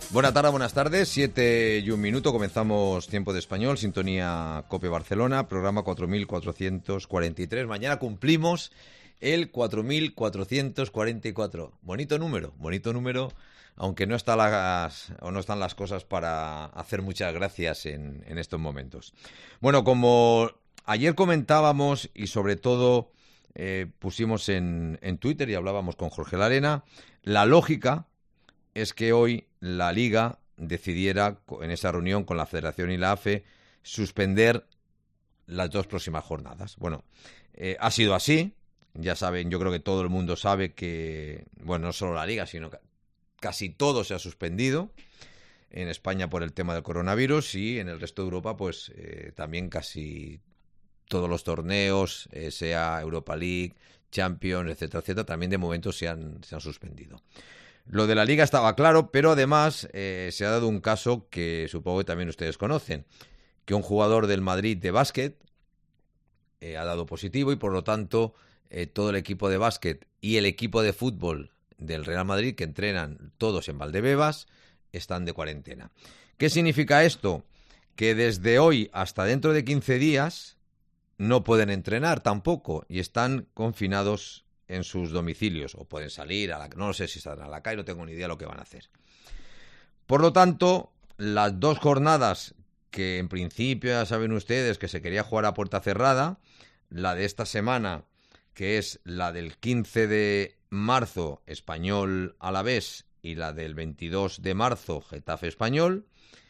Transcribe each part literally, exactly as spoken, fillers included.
Buenas tardes, buenas tardes, siete y un minuto, comenzamos Tiempo de Español, sintonía COPE Barcelona, programa cuatro mil cuatrocientos cuarenta y tres. Mañana cumplimos el cuatro mil cuatrocientos cuarenta y cuatro. Bonito número, bonito número, aunque no, está las, o no están las cosas para hacer muchas gracias en, en estos momentos. Bueno, como ayer comentábamos y sobre todo eh, pusimos en, en Twitter y hablábamos con Jorge Larena, la lógica es que hoy la Liga decidiera, en esa reunión con la Federación y la A F E, suspender las dos próximas jornadas. Bueno, eh, ha sido así. Ya saben, yo creo que todo el mundo sabe que, bueno, no solo la Liga, sino que casi todo se ha suspendido. En España por el tema del coronavirus y en el resto de Europa, pues eh, también casi todos los torneos, eh, sea Europa League, Champions, etcétera, etcétera, también de momento se han, se han suspendido. Lo de la Liga estaba claro, pero además eh, se ha dado un caso que supongo que también ustedes conocen, que un jugador del Madrid de básquet eh, ha dado positivo y por lo tanto eh, todo el equipo de básquet y el equipo de fútbol del Real Madrid, que entrenan todos en Valdebebas, están de cuarentena. ¿Qué significa esto? Que desde hoy hasta dentro de quince días no pueden entrenar tampoco y están confinados en sus domicilios, o pueden salir, a la, no sé si saldrán a la calle, no tengo ni idea de lo que van a hacer. Por lo tanto, las dos jornadas que en principio ya saben ustedes que se quería jugar a puerta cerrada, la de esta semana, que es la del quince de marzo, Español Alavés, y la del veintidós de marzo, Getafe Español,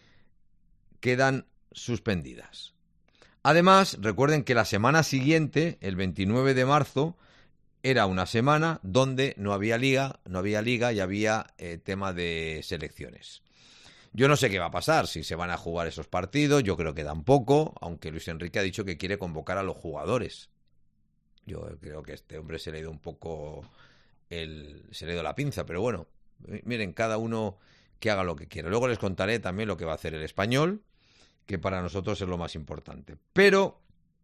quedan suspendidas. Además, recuerden que la semana siguiente, el veintinueve de marzo, era una semana donde no había liga, no había liga y había eh, tema de selecciones. Yo no sé qué va a pasar, si se van a jugar esos partidos, yo creo que tampoco, aunque Luis Enrique ha dicho que quiere convocar a los jugadores. Yo creo que este hombre se le ha ido un poco el, se le ha ido la pinza, pero bueno, miren, cada uno que haga lo que quiera. Luego les contaré también lo que va a hacer el Español, que para nosotros es lo más importante. Pero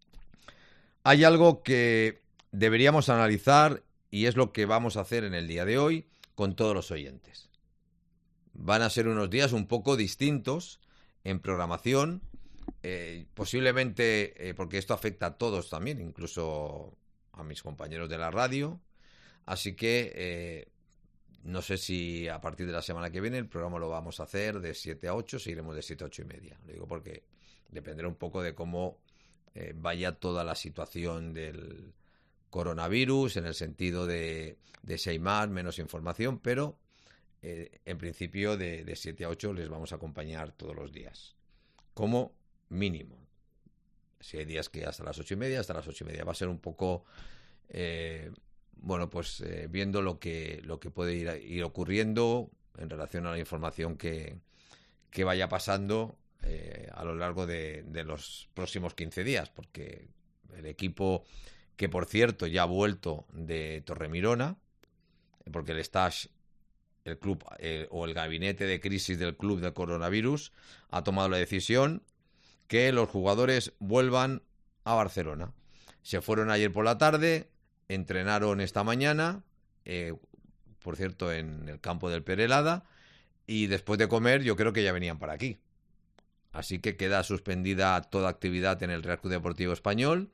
hay algo que deberíamos analizar y es lo que vamos a hacer en el día de hoy con todos los oyentes. Van a ser unos días un poco distintos en programación, eh, posiblemente eh, porque esto afecta a todos también, incluso a mis compañeros de la radio. Así que eh, no sé si a partir de la semana que viene el programa lo vamos a hacer de siete a ocho, seguiremos de siete a ocho y media. Lo digo porque dependerá un poco de cómo eh, vaya toda la situación del coronavirus, en el sentido de, de si hay más, menos información, pero eh, en principio de, de siete a ocho les vamos a acompañar todos los días, como mínimo. Si hay días que hasta las ocho y media, hasta las ocho y media. Va a ser un poco, eh, bueno, pues eh, viendo lo que, lo que puede ir, ir ocurriendo en relación a la información que, que vaya pasando eh, a lo largo de, de los próximos quince días, porque el equipo, que por cierto ya ha vuelto de Torremirona, porque el staff, el club eh, o el gabinete de crisis del club de coronavirus ha tomado la decisión que los jugadores vuelvan a Barcelona. Se fueron ayer por la tarde, entrenaron esta mañana, eh, por cierto en el campo del Perelada, y después de comer yo creo que ya venían para aquí. Así que queda suspendida toda actividad en el Real Club Deportivo Español.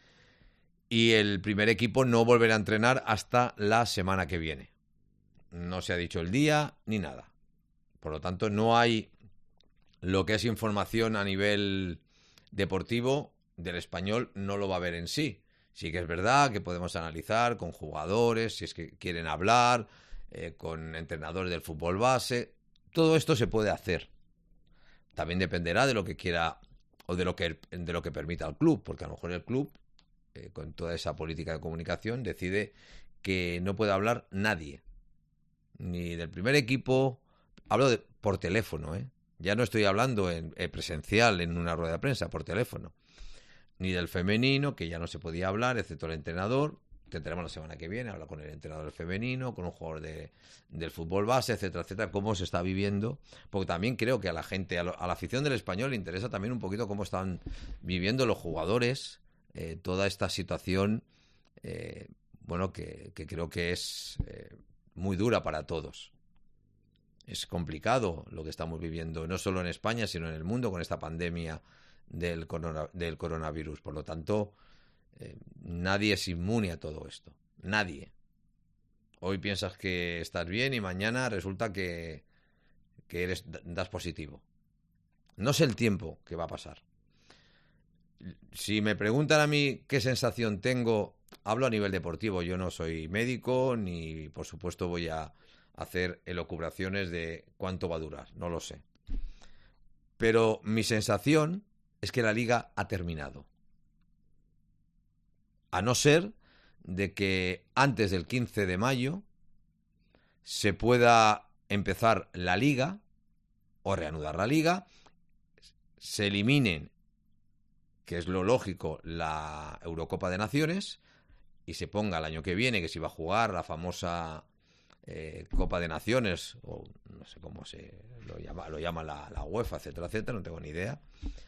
Y el primer equipo no volverá a entrenar hasta la semana que viene. No se ha dicho el día ni nada. Por lo tanto, no hay lo que es información a nivel deportivo del Español, no lo va a haber en sí. Sí que es verdad que podemos analizar con jugadores, si es que quieren hablar, eh, con entrenadores del fútbol base. Todo esto se puede hacer. También dependerá de lo que quiera o de lo que, de lo que permita el club, porque a lo mejor el club, Eh, con toda esa política de comunicación, decide que no puede hablar nadie, ni del primer equipo. Hablo de, por teléfono, ¿eh? Ya no estoy hablando en, en presencial en una rueda de prensa, por teléfono, ni del femenino, que ya no se podía hablar, excepto el entrenador. Tendremos la semana que viene, habla con el entrenador femenino, con un jugador de, del fútbol base, etcétera, etcétera, cómo se está viviendo, porque también creo que a la gente, a, lo, a la afición del Español le interesa también un poquito cómo están viviendo los jugadores Eh, toda esta situación, eh, bueno, que, que creo que es eh, muy dura para todos. es complicado lo que estamos viviendo, no solo en España, sino en el mundo, con esta pandemia del, corona, del coronavirus. Por lo tanto, eh, nadie es inmune a todo esto. Nadie. Hoy piensas que estás bien y mañana resulta que, que eres, das positivo. No sé el tiempo que va a pasar. Si me preguntan a mí qué sensación tengo, hablo a nivel deportivo. Yo no soy médico ni, por supuesto, voy a hacer elucubraciones de cuánto va a durar. No lo sé. Pero mi sensación es que la liga ha terminado. A no ser de que antes del quince de mayo se pueda empezar la liga o reanudar la liga, se eliminen, que es lo lógico, la Eurocopa de Naciones y se ponga el año que viene, que se va a jugar la famosa eh, Copa de Naciones, o no sé cómo se lo llama, lo llama la, la UEFA, etcétera, etcétera, no tengo ni idea,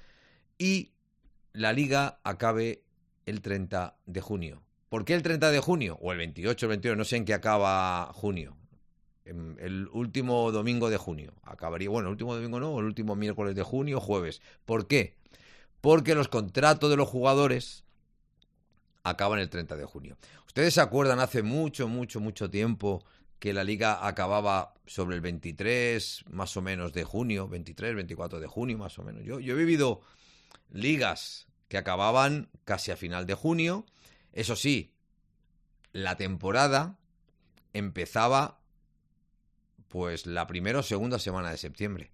y la liga acabe el treinta de junio. ¿Por qué el treinta de junio? O el veintiocho, el veintiuno, no sé en qué acaba junio. El último domingo de junio. Acabaría, bueno, el último domingo no, el último miércoles de junio, jueves. ¿Por qué? Porque los contratos de los jugadores acaban el treinta de junio. ¿Ustedes se acuerdan hace mucho, mucho, mucho tiempo que la liga acababa sobre el veintitrés, más o menos, de junio? veintitrés, veinticuatro de junio, más o menos. Yo, yo he vivido ligas que acababan casi a final de junio. Eso sí, la temporada empezaba pues la primera o segunda semana de septiembre.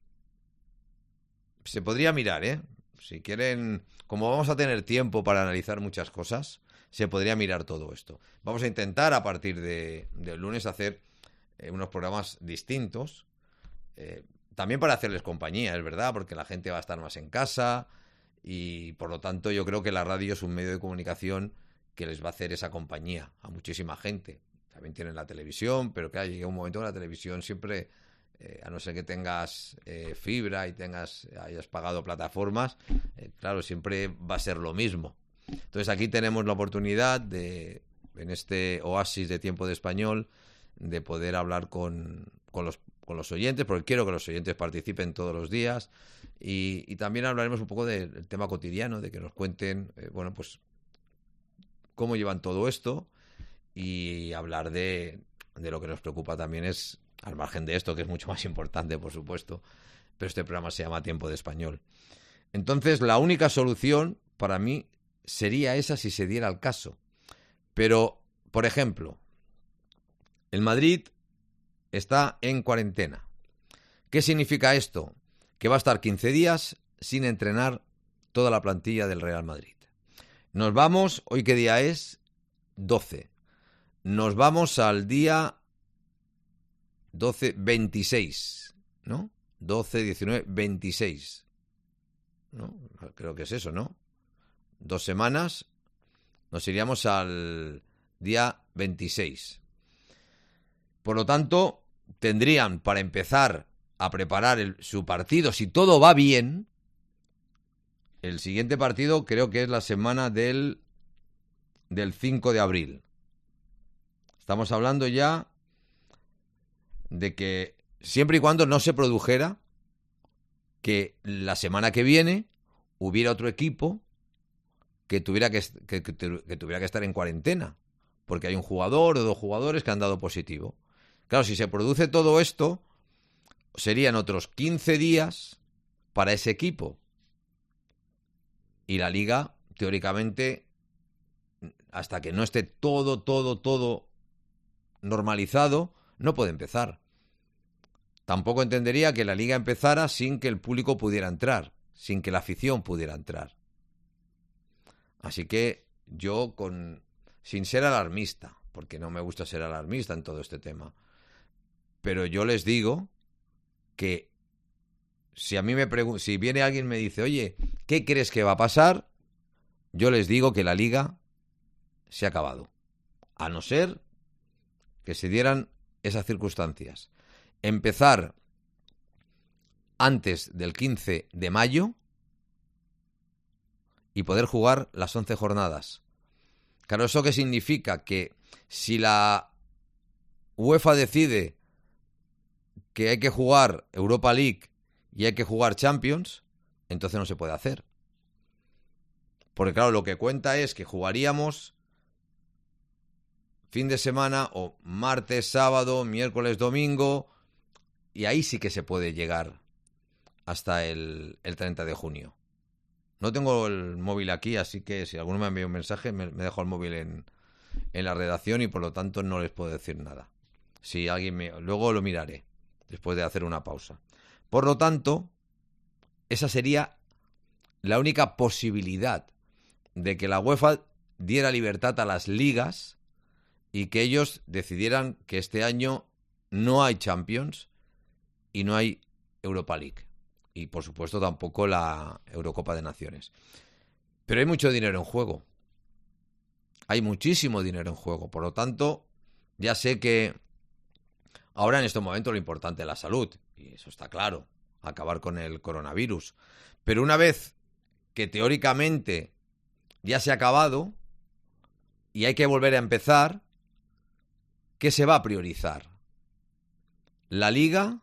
Se podría mirar, ¿eh? Si quieren, como vamos a tener tiempo para analizar muchas cosas, se podría mirar todo esto. Vamos a intentar a partir de, de lunes hacer eh, unos programas distintos, eh, también para hacerles compañía, es verdad, porque la gente va a estar más en casa y por lo tanto yo creo que la radio es un medio de comunicación que les va a hacer esa compañía a muchísima gente. También tienen la televisión, pero claro, llega un momento que la televisión siempre, eh, a no ser que tengas eh, fibra y tengas hayas pagado plataformas, eh, claro, siempre va a ser lo mismo. Entonces aquí tenemos la oportunidad de, en este oasis de tiempo de español, de poder hablar con, con, los, con los oyentes, porque quiero que los oyentes participen todos los días y, y también hablaremos un poco del tema cotidiano, de que nos cuenten, eh, bueno, pues cómo llevan todo esto. Y hablar de, de lo que nos preocupa también es, al margen de esto, que es mucho más importante, por supuesto, pero este programa se llama Tiempo de Español. Entonces, la única solución para mí sería esa si se diera el caso. Pero, por ejemplo, el Madrid está en cuarentena. ¿Qué significa esto? Que va a estar quince días sin entrenar toda la plantilla del Real Madrid. Nos vamos, ¿hoy qué día es? doce. Nos vamos al día doce, veintiséis, ¿no? doce, diecinueve, veintiséis, ¿no? Creo que es eso, ¿no? Dos semanas, nos iríamos al día veintiséis. Por lo tanto, tendrían para empezar a preparar el, su partido, si todo va bien, el siguiente partido creo que es la semana del, del cinco de abril. Estamos hablando ya de que siempre y cuando no se produjera que la semana que viene hubiera otro equipo que tuviera que, que, que, que tuviera que estar en cuarentena, porque hay un jugador o dos jugadores que han dado positivo. Claro, si se produce todo esto, serían otros quince días para ese equipo. Y la liga, teóricamente, hasta que no esté todo, todo, todo normalizado, no puede empezar. Tampoco entendería que la liga empezara sin que el público pudiera entrar, sin que la afición pudiera entrar. Así que yo, con sin ser alarmista, porque no me gusta ser alarmista en todo este tema, pero yo les digo que si a mí me pregun- si viene alguien y me dice, oye, ¿qué crees que va a pasar? Yo les digo que la liga se ha acabado, a no ser que se dieran esas circunstancias. Empezar antes del quince de mayo y poder jugar las once jornadas. Claro, ¿eso qué significa? Que si la UEFA decide que hay que jugar Europa League y hay que jugar Champions, entonces no se puede hacer. Porque claro, lo que cuenta es que jugaríamos fin de semana o martes, sábado, miércoles, domingo, y ahí sí que se puede llegar hasta el, el treinta de junio. No tengo el móvil aquí, así que si alguno me envía un mensaje, me, me dejo el móvil en, en la redacción y por lo tanto no les puedo decir nada. Si alguien me, luego lo miraré, después de hacer una pausa. Por lo tanto, esa sería la única posibilidad de que la UEFA diera libertad a las ligas y que ellos decidieran que este año no hay Champions y no hay Europa League. Y por supuesto tampoco la Eurocopa de Naciones. Pero hay mucho dinero en juego. Hay muchísimo dinero en juego. Por lo tanto, ya sé que ahora en estos momentos lo importante es la salud. Y eso está claro. Acabar con el coronavirus. Pero una vez que teóricamente ya se ha acabado y hay que volver a empezar, ¿qué se va a priorizar? ¿La Liga?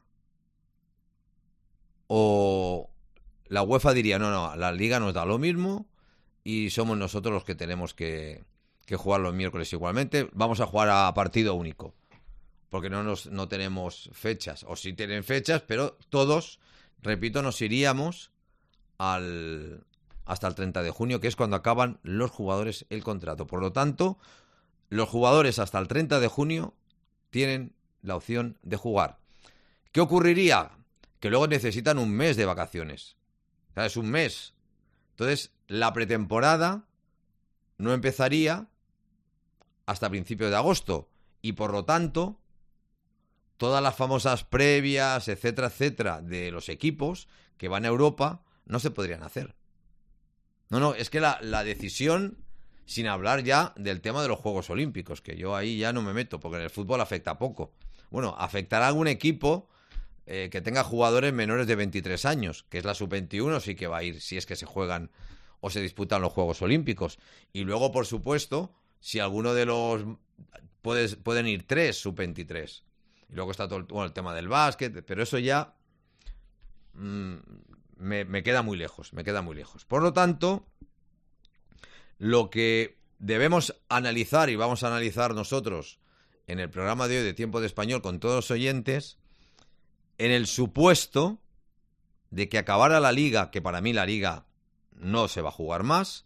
¿O la UEFA diría, no, no, la Liga nos da lo mismo y somos nosotros los que tenemos que, que jugar los miércoles igualmente? Vamos a jugar a partido único, porque no, nos, no tenemos fechas, o sí tienen fechas, pero todos, repito, nos iríamos al, hasta el treinta de junio, que es cuando acaban los jugadores el contrato. Por lo tanto, los jugadores hasta el treinta de junio tienen la opción de jugar. ¿Qué ocurriría? Que luego necesitan un mes de vacaciones. O sea, es un mes. Entonces, la pretemporada no empezaría hasta principios de agosto. Y por lo tanto, todas las famosas previas, etcétera, etcétera, de los equipos que van a Europa, no se podrían hacer. No, no, es que la, la decisión, sin hablar ya del tema de los Juegos Olímpicos, que yo ahí ya no me meto, porque en el fútbol afecta poco. Bueno, afectará a algún equipo Eh, que tenga jugadores menores de veintitrés años, que es la sub veintiuno, sí que va a ir si es que se juegan o se disputan los Juegos Olímpicos. Y luego, por supuesto, si alguno de los... Puedes, pueden ir tres sub veintitrés. Y luego está todo el, bueno, el tema del básquet, pero eso ya mmm, me, me queda muy lejos, me queda muy lejos. Por lo tanto, lo que debemos analizar, y vamos a analizar nosotros en el programa de hoy de Tiempo de Español con todos los oyentes, en el supuesto de que acabara la Liga, que para mí la Liga no se va a jugar más.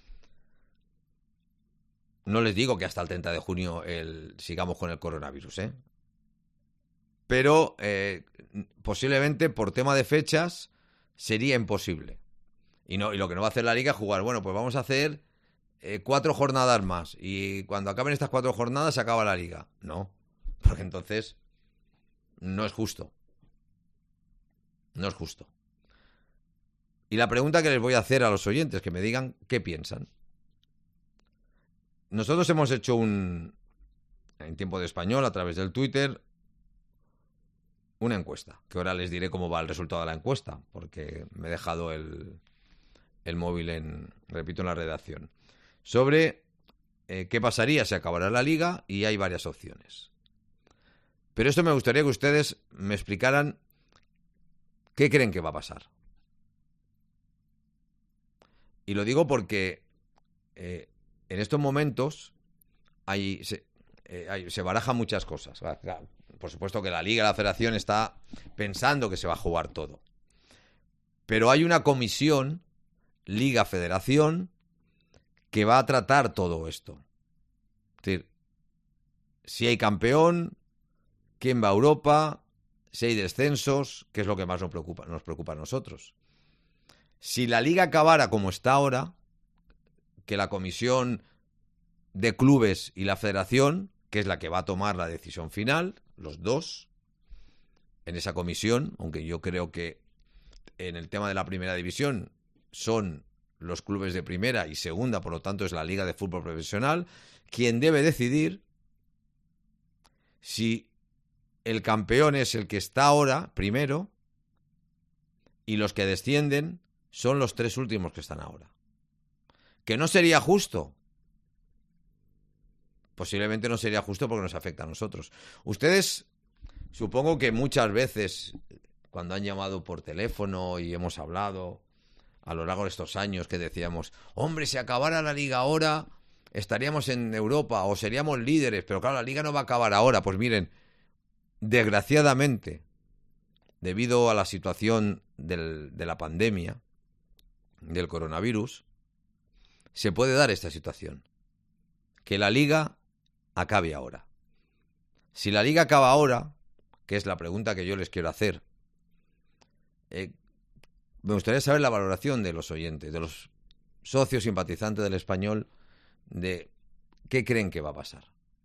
No les digo que hasta el treinta de junio el, sigamos con el coronavirus, ¿eh? Pero eh, posiblemente por tema de fechas sería imposible. Y, no, y lo que no va a hacer la Liga es jugar, bueno, pues vamos a hacer eh, cuatro jornadas más. Y cuando acaben estas cuatro jornadas se acaba la Liga. No, porque entonces no es justo. No es justo. Y la pregunta que les voy a hacer a los oyentes, que me digan qué piensan. Nosotros hemos hecho un, en Tiempo de Español, a través del Twitter, una encuesta, que ahora les diré cómo va el resultado de la encuesta, porque me he dejado el, el móvil en, repito, en la redacción, sobre eh, qué pasaría si acabara la Liga, y hay varias opciones. Pero esto me gustaría que ustedes me explicaran qué creen que va a pasar. Y lo digo porque eh, en estos momentos hay, se, eh, hay, se barajan muchas cosas. Por supuesto que la Liga, la Federación está pensando que se va a jugar todo. Pero hay una comisión, Liga-Federación, que va a tratar todo esto. Es decir, si hay campeón, quién va a Europa, si hay descensos, que es lo que más nos preocupa, nos preocupa a nosotros. Si la Liga acabara como está ahora, que la comisión de clubes y la Federación, que es la que va a tomar la decisión final, los dos, en esa comisión, aunque yo creo que en el tema de la primera división son los clubes de primera y segunda, por lo tanto es la Liga de Fútbol Profesional, quien debe decidir si el campeón es el que está ahora, primero, y los que descienden son los tres últimos que están ahora. ¿Que no sería justo? Posiblemente no sería justo porque nos afecta a nosotros. Ustedes Supongo que muchas veces, cuando han llamado por teléfono y hemos hablado a lo largo de estos años, que decíamos, hombre, si acabara la Liga ahora, estaríamos en Europa o seríamos líderes, pero claro, la Liga no va a acabar ahora. Pues miren, desgraciadamente, debido a la situación del, de la pandemia, del coronavirus, se puede dar esta situación. Que la Liga acabe ahora. Si la Liga acaba ahora, que es la pregunta que yo les quiero hacer, eh, me gustaría saber la valoración de los oyentes, de los socios simpatizantes del Español, de qué creen que va a pasar.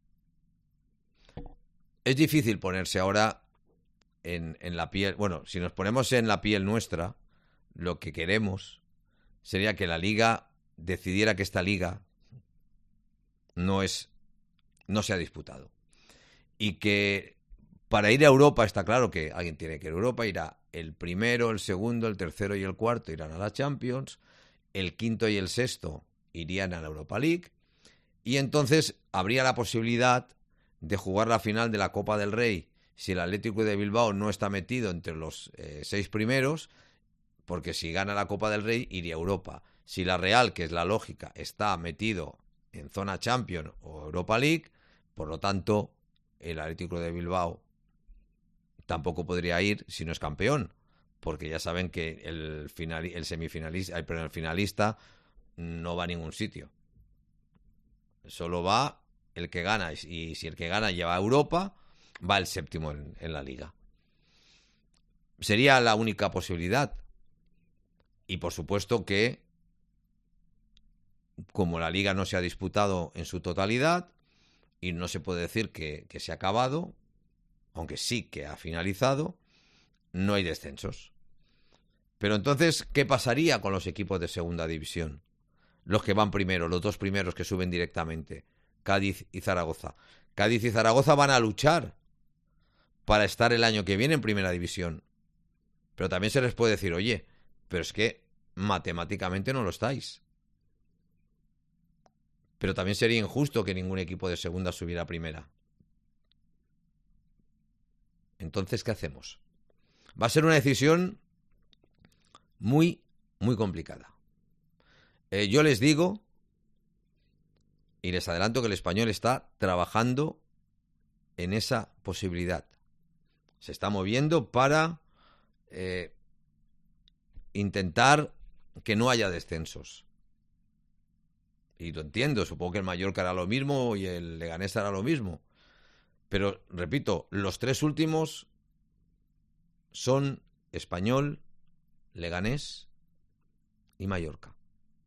Es difícil ponerse ahora en, en la piel... Bueno, si nos ponemos en la piel nuestra, lo que queremos sería que la Liga decidiera que esta Liga no es no se ha disputado. Y que para ir a Europa está claro que alguien tiene que ir a Europa, irá el primero, el segundo, el tercero y el cuarto irán a la Champions, el quinto y el sexto irían a la Europa League, y entonces habría la posibilidad de jugar la final de la Copa del Rey si el Atlético de Bilbao no está metido entre los eh, seis primeros, porque si gana la Copa del Rey iría a Europa. Si la Real, que es la lógica, está metido en zona Champions o Europa League, por lo tanto, el Atlético de Bilbao tampoco podría ir si no es campeón, porque ya saben que el, final, el semifinalista, el, el finalista no va a ningún sitio. Solo va el que gana, y si el que gana lleva a Europa, va el séptimo en, en la Liga. Sería la única posibilidad. Y por supuesto que, como la Liga no se ha disputado en su totalidad, y no se puede decir que, que se ha acabado, aunque sí que ha finalizado, no hay descensos. Pero entonces, ¿qué pasaría con los equipos de segunda división? Los que van primero, los dos primeros que suben directamente, Cádiz y Zaragoza. Cádiz y Zaragoza van a luchar para estar el año que viene en primera división. Pero también se les puede decir, oye, pero es que matemáticamente no lo estáis. Pero también sería injusto que ningún equipo de segunda subiera a primera. Entonces, ¿qué hacemos? Va a ser una decisión muy, muy complicada. Eh, yo les digo, y les adelanto, que el Español está trabajando en esa posibilidad. Se está moviendo para eh, intentar que no haya descensos. Y lo entiendo, supongo que el Mallorca hará lo mismo y el Leganés hará lo mismo. Pero, repito, los tres últimos son Español, Leganés y Mallorca.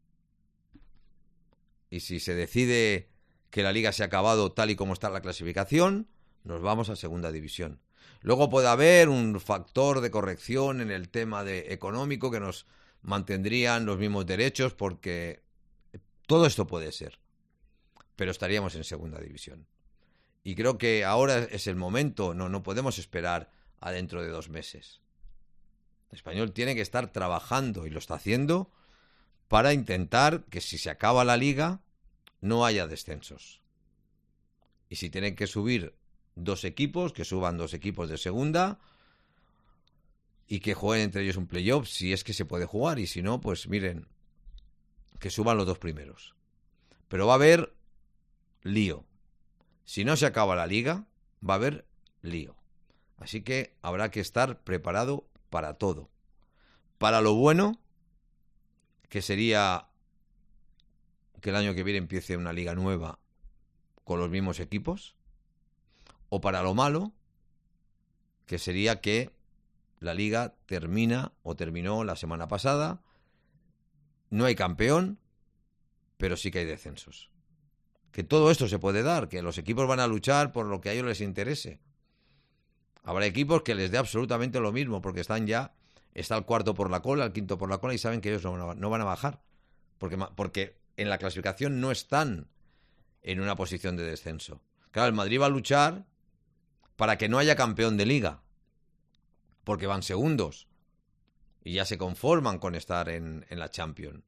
Y si se decide que la Liga se ha acabado tal y como está la clasificación, nos vamos a segunda división. Luego puede haber un factor de corrección en el tema de económico que nos mantendrían los mismos derechos, porque todo esto puede ser, pero estaríamos en segunda división. Y creo que ahora es el momento, no, no podemos esperar a dentro de dos meses. El Español tiene que estar trabajando, y lo está haciendo, para intentar que si se acaba la Liga no haya descensos. Y si tienen que subir dos equipos, que suban dos equipos de segunda y que jueguen entre ellos un playoff, si es que se puede jugar, y si no, pues miren, que suban los dos primeros. Pero va a haber lío. Si no se acaba la Liga, va a haber lío. Así que habrá que estar preparado para todo. Para lo bueno, que sería que el año que viene empiece una liga nueva con los mismos equipos, o para lo malo, que sería que la liga termina o terminó la semana pasada, no hay campeón, pero sí que hay descensos. Que todo esto se puede dar, que los equipos van a luchar por lo que a ellos les interese. Habrá equipos que les dé absolutamente lo mismo, porque están ya, está el cuarto por la cola, el quinto por la cola, y saben que ellos no, no van a bajar, porque, porque en la clasificación no están en una posición de descenso. Claro, el Madrid va a luchar para que no haya campeón de liga, porque van segundos y ya se conforman con estar en, en la Champions.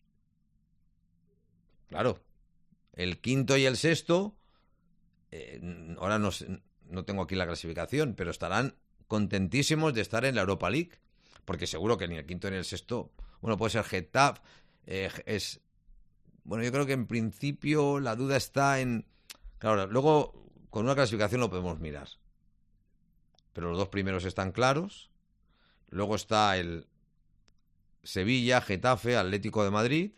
Claro, el quinto y el sexto, eh, ahora no sé, no tengo aquí la clasificación, pero estarán contentísimos de estar en la Europa League, porque seguro que ni el quinto ni el sexto, bueno, puede ser Getafe, eh, es, bueno, yo creo que en principio la duda está en, claro, luego con una clasificación lo podemos mirar, pero los dos primeros están claros, luego está el Sevilla, Getafe, Atlético de Madrid,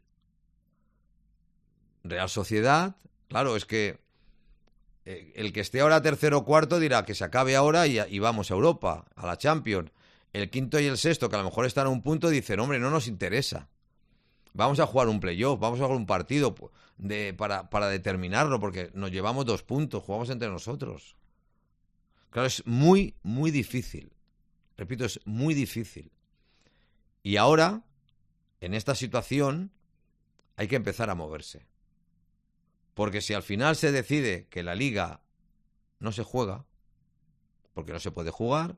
Real Sociedad, claro, es que el que esté ahora tercero o cuarto dirá que se acabe ahora y, y vamos a Europa, a la Champions. El quinto y el sexto, que a lo mejor están a un punto, dicen, hombre, no nos interesa. Vamos a jugar un playoff, vamos a jugar un partido de, para, para determinarlo, porque nos llevamos dos puntos, jugamos entre nosotros. Claro, es muy, muy difícil. Repito, es muy difícil. Y ahora, en esta situación, hay que empezar a moverse. Porque si al final se decide que la liga no se juega, porque no se puede jugar,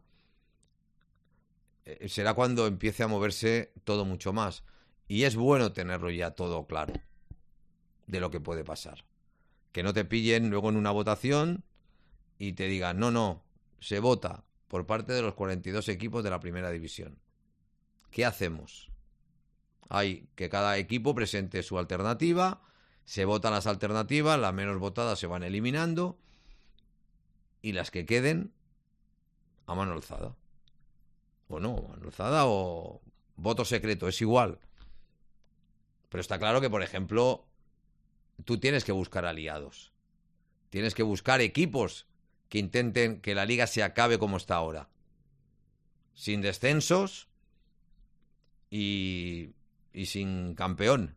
eh, será cuando empiece a moverse todo mucho más. Y es bueno tenerlo ya todo claro de lo que puede pasar. Que no te pillen luego en una votación y te digan, no, no, se vota por parte de los cuarenta y dos equipos de la primera división. ¿Qué hacemos? Hay que cada equipo presente su alternativa. Se votan las alternativas, las menos votadas se van eliminando y las que queden a mano alzada. O no, mano alzada o voto secreto, es igual. Pero está claro que, por ejemplo, tú tienes que buscar aliados. Tienes que buscar equipos que intenten que la liga se acabe como está ahora. Sin descensos y, y sin campeón.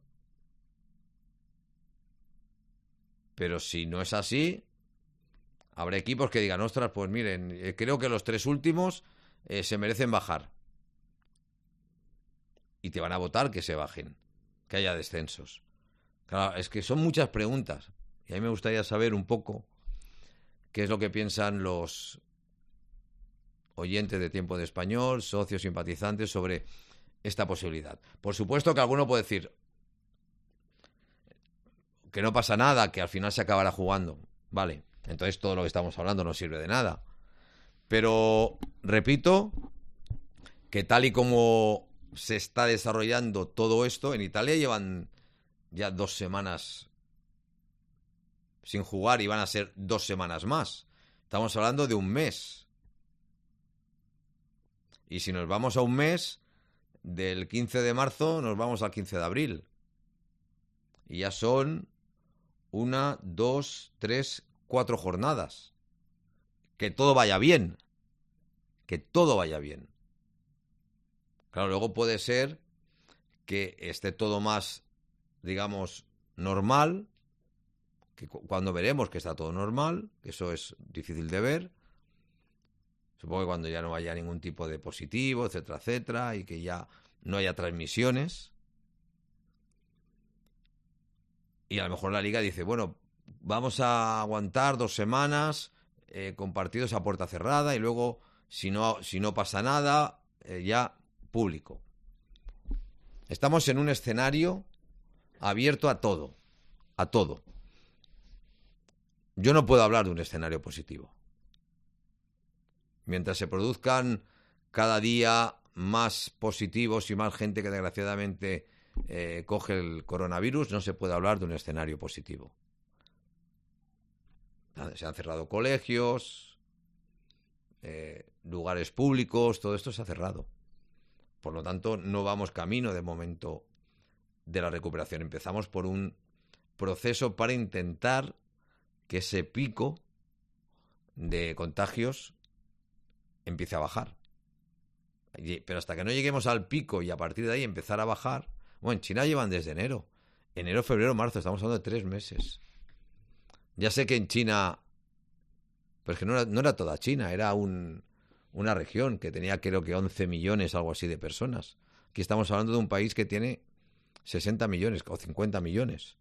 Pero si no es así, habrá equipos que digan, ostras, pues miren, eh, creo que los tres últimos eh, se merecen bajar. Y te van a votar que se bajen, que haya descensos. Claro, es que son muchas preguntas. Y a mí me gustaría saber un poco qué es lo que piensan los oyentes de Tiempo de Español, socios, simpatizantes, sobre esta posibilidad. Por supuesto que alguno puede decir que no pasa nada, que al final se acabará jugando. Vale, entonces todo lo que estamos hablando no sirve de nada. Pero, repito, que tal y como se está desarrollando todo esto, en Italia llevan ya dos semanas sin jugar y van a ser dos semanas más. Estamos hablando de un mes. Y si nos vamos a un mes, del quince de marzo nos vamos al quince de abril. Y ya son una, dos, tres, cuatro jornadas. Que todo vaya bien. Que todo vaya bien. Claro, luego puede ser que esté todo más, digamos, normal, que cu- cuando veremos que está todo normal, que eso es difícil de ver. Supongo que cuando ya no haya ningún tipo de positivo, etcétera, etcétera, y que ya no haya transmisiones. Y a lo mejor la liga dice, bueno, vamos a aguantar dos semanas eh, con partidos a puerta cerrada y luego, si no, si no pasa nada, eh, ya público. Estamos en un escenario abierto a todo, a todo. Yo no puedo hablar de un escenario positivo. Mientras se produzcan cada día más positivos y más gente que desgraciadamente eh, coge el coronavirus, no se puede hablar de un escenario positivo. Se han cerrado colegios, eh, lugares públicos, todo esto se ha cerrado. Por lo tanto, no vamos camino de momento de la recuperación. Empezamos por un proceso para intentar que ese pico de contagios empiece a bajar. Pero hasta que no lleguemos al pico y a partir de ahí empezar a bajar... Bueno, en China llevan desde enero. Enero, febrero, marzo. Estamos hablando de tres meses. Ya sé que en China... Pero es que no era, no era toda China. Era un, una región que tenía creo que once millones, algo así, de personas. Aquí estamos hablando de un país que tiene sesenta millones o cincuenta millones.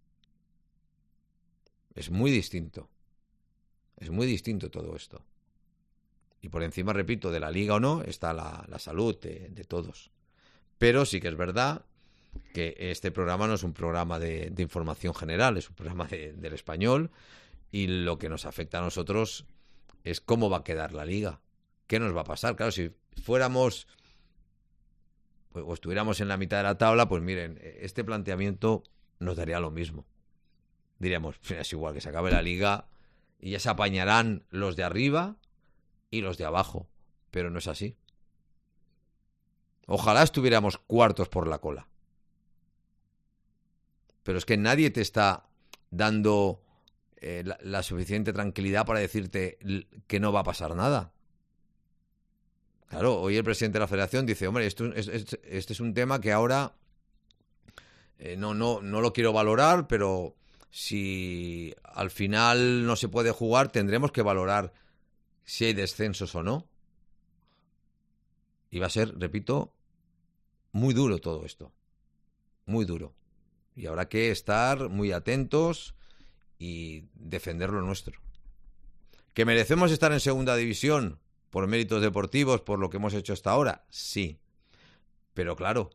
Es muy distinto. Es muy distinto todo esto. Y por encima, repito, de la liga o no, está la, la salud de, de todos. Pero sí que es verdad que este programa no es un programa de, de información general, es un programa de, del español, y lo que nos afecta a nosotros es cómo va a quedar la liga. ¿Qué nos va a pasar? Claro, si fuéramos pues, o estuviéramos en la mitad de la tabla, pues miren, este planteamiento nos daría lo mismo. Diríamos, es igual que se acabe la liga y ya se apañarán los de arriba y los de abajo. Pero no es así. Ojalá estuviéramos cuartos por la cola. Pero es que nadie te está dando eh, la, la suficiente tranquilidad para decirte que no va a pasar nada. Claro, hoy el presidente de la federación dice, hombre, esto es, es, este es un tema que ahora eh, no, no, no lo quiero valorar, pero si al final no se puede jugar, tendremos que valorar si hay descensos o no. Y va a ser, repito, muy duro todo esto. Muy duro. Y habrá que estar muy atentos y defender lo nuestro. ¿Que merecemos estar en segunda división por méritos deportivos, por lo que hemos hecho hasta ahora? Sí. Pero claro,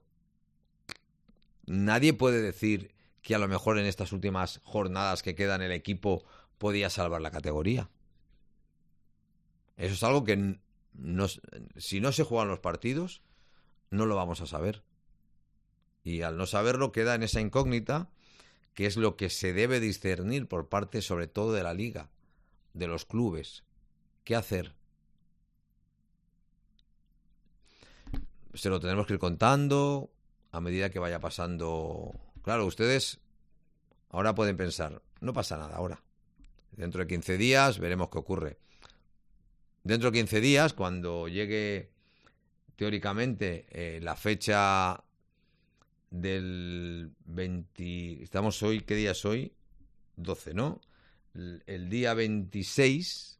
nadie puede decir que a lo mejor en estas últimas jornadas que quedan el equipo podía salvar la categoría. Eso es algo que no, si no se juegan los partidos, no lo vamos a saber. Y al no saberlo queda en esa incógnita, que es lo que se debe discernir por parte sobre todo de la liga, de los clubes. ¿Qué hacer? Se lo tenemos que ir contando a medida que vaya pasando. Claro, ustedes ahora pueden pensar, no pasa nada ahora. Dentro de quince días veremos qué ocurre. Dentro de quince días, cuando llegue teóricamente eh, la fecha del veinte... Estamos hoy, ¿qué día es hoy? doce, ¿no? El, el día veintiséis...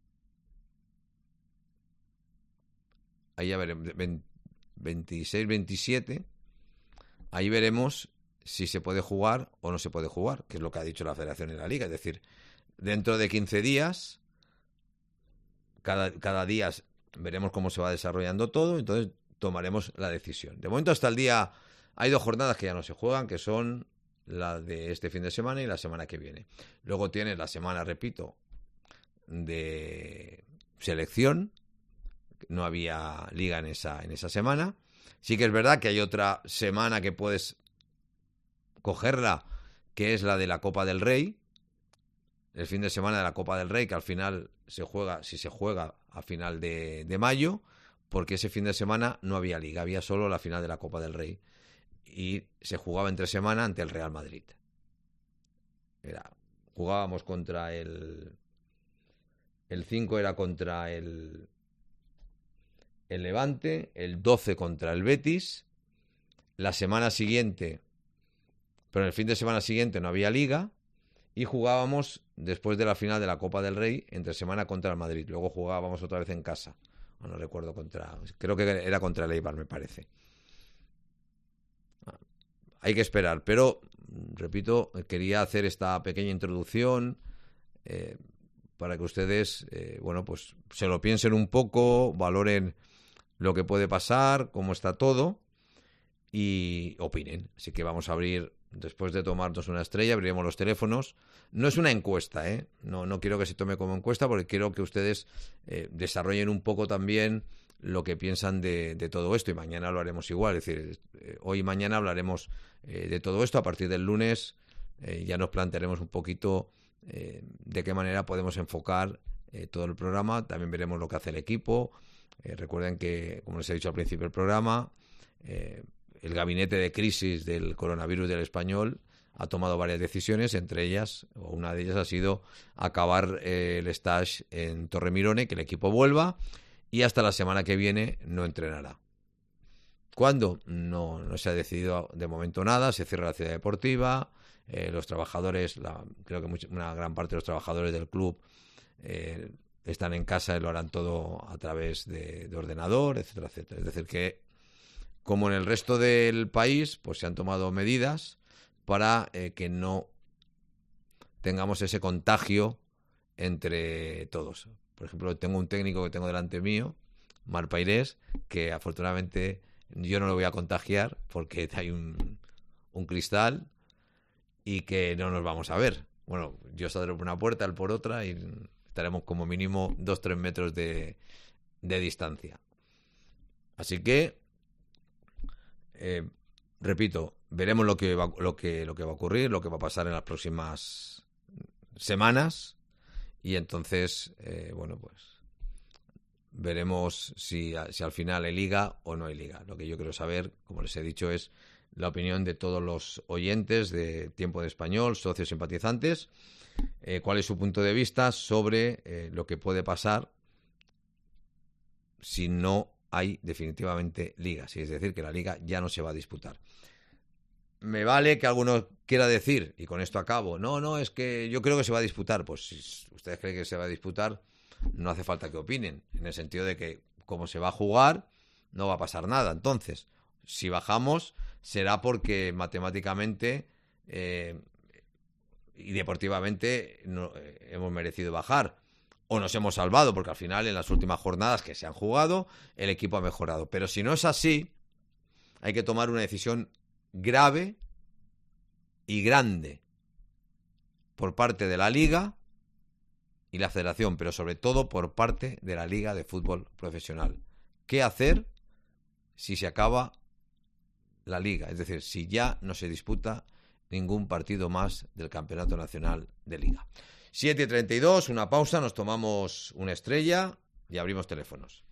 Ahí ya veremos, veintiséis, veintisiete, ahí veremos si se puede jugar o no se puede jugar, que es lo que ha dicho la Federación y la Liga. Es decir, dentro de quince días, cada, cada día veremos cómo se va desarrollando todo, entonces tomaremos la decisión. De momento hasta el día, hay dos jornadas que ya no se juegan, que son la de este fin de semana y la semana que viene. Luego tienes la semana, repito, de selección. No había liga en esa, en esa semana. Sí que es verdad que hay otra semana que puedes cogerla, que es la de la Copa del Rey. El fin de semana de la Copa del Rey, que al final se juega, si se juega a final de, de mayo, porque ese fin de semana no había liga, había solo la final de la Copa del Rey. Y se jugaba entre semana ante el Real Madrid. Era, jugábamos contra el... El cinco era contra el... el Levante, el doce contra el Betis, la semana siguiente, pero en el fin de semana siguiente no había liga, y jugábamos después de la final de la Copa del Rey, entre semana contra el Madrid, luego jugábamos otra vez en casa, no, no recuerdo contra, creo que era contra el Eibar, me parece. Hay que esperar, pero, repito, quería hacer esta pequeña introducción, eh, para que ustedes, eh, bueno, pues se lo piensen un poco, valoren lo que puede pasar, cómo está todo y opinen. Así que vamos a abrir, después de tomarnos una estrella, abriremos los teléfonos. No es una encuesta, ¿eh? No, no quiero que se tome como encuesta porque quiero que ustedes eh, desarrollen un poco también lo que piensan de, de todo esto y mañana lo haremos igual. Es decir, eh, hoy y mañana hablaremos eh, de todo esto. A partir del lunes eh, ya nos plantearemos un poquito eh, de qué manera podemos enfocar eh, todo el programa. También veremos lo que hace el equipo. Eh, recuerden que, como les he dicho al principio del programa, eh, el gabinete de crisis del coronavirus del Español ha tomado varias decisiones, entre ellas, o una de ellas ha sido acabar eh, el stage en Torremirone, que el equipo vuelva, y hasta la semana que viene no entrenará. ¿Cuándo? No, no se ha decidido de momento nada, se cierra la ciudad deportiva, eh, los trabajadores, la, creo que mucha, una gran parte de los trabajadores del club eh, están en casa y lo harán todo a través de, de ordenador, etcétera, etcétera. Es decir, que como en el resto del país, pues se han tomado medidas para eh, que no tengamos ese contagio entre todos. Por ejemplo, tengo un técnico que tengo delante mío, Mar Pairés, que afortunadamente yo no lo voy a contagiar porque hay un, un cristal y que no nos vamos a ver. Bueno, yo saldré por una puerta, él por otra y estaremos como mínimo dos tres metros de, de distancia. Así que, eh, repito, veremos lo que, va, lo, que, lo que va a ocurrir, lo que va a pasar en las próximas semanas y entonces, eh, bueno, pues veremos si, si al final hay liga o no hay liga. Lo que yo quiero saber, como les he dicho, es la opinión de todos los oyentes de Tiempo de Español, socios simpatizantes, eh, cuál es su punto de vista sobre eh, lo que puede pasar si no hay definitivamente liga, sí, es decir, que la liga ya no se va a disputar. Me vale que alguno quiera decir, y con esto acabo, no, no, es que yo creo que se va a disputar. Pues si ustedes creen que se va a disputar, no hace falta que opinen, en el sentido de que como se va a jugar, no va a pasar nada. Entonces, si bajamos, será porque matemáticamente eh, y deportivamente no, eh, hemos merecido bajar. O nos hemos salvado, porque al final en las últimas jornadas que se han jugado, el equipo ha mejorado. Pero si no es así, hay que tomar una decisión grave y grande por parte de la Liga y la Federación, pero sobre todo por parte de la Liga de Fútbol Profesional. ¿Qué hacer si se acaba la Liga? Es decir, si ya no se disputa ningún partido más del Campeonato Nacional de Liga. siete y treinta y dos, una pausa, nos tomamos una estrella y abrimos teléfonos.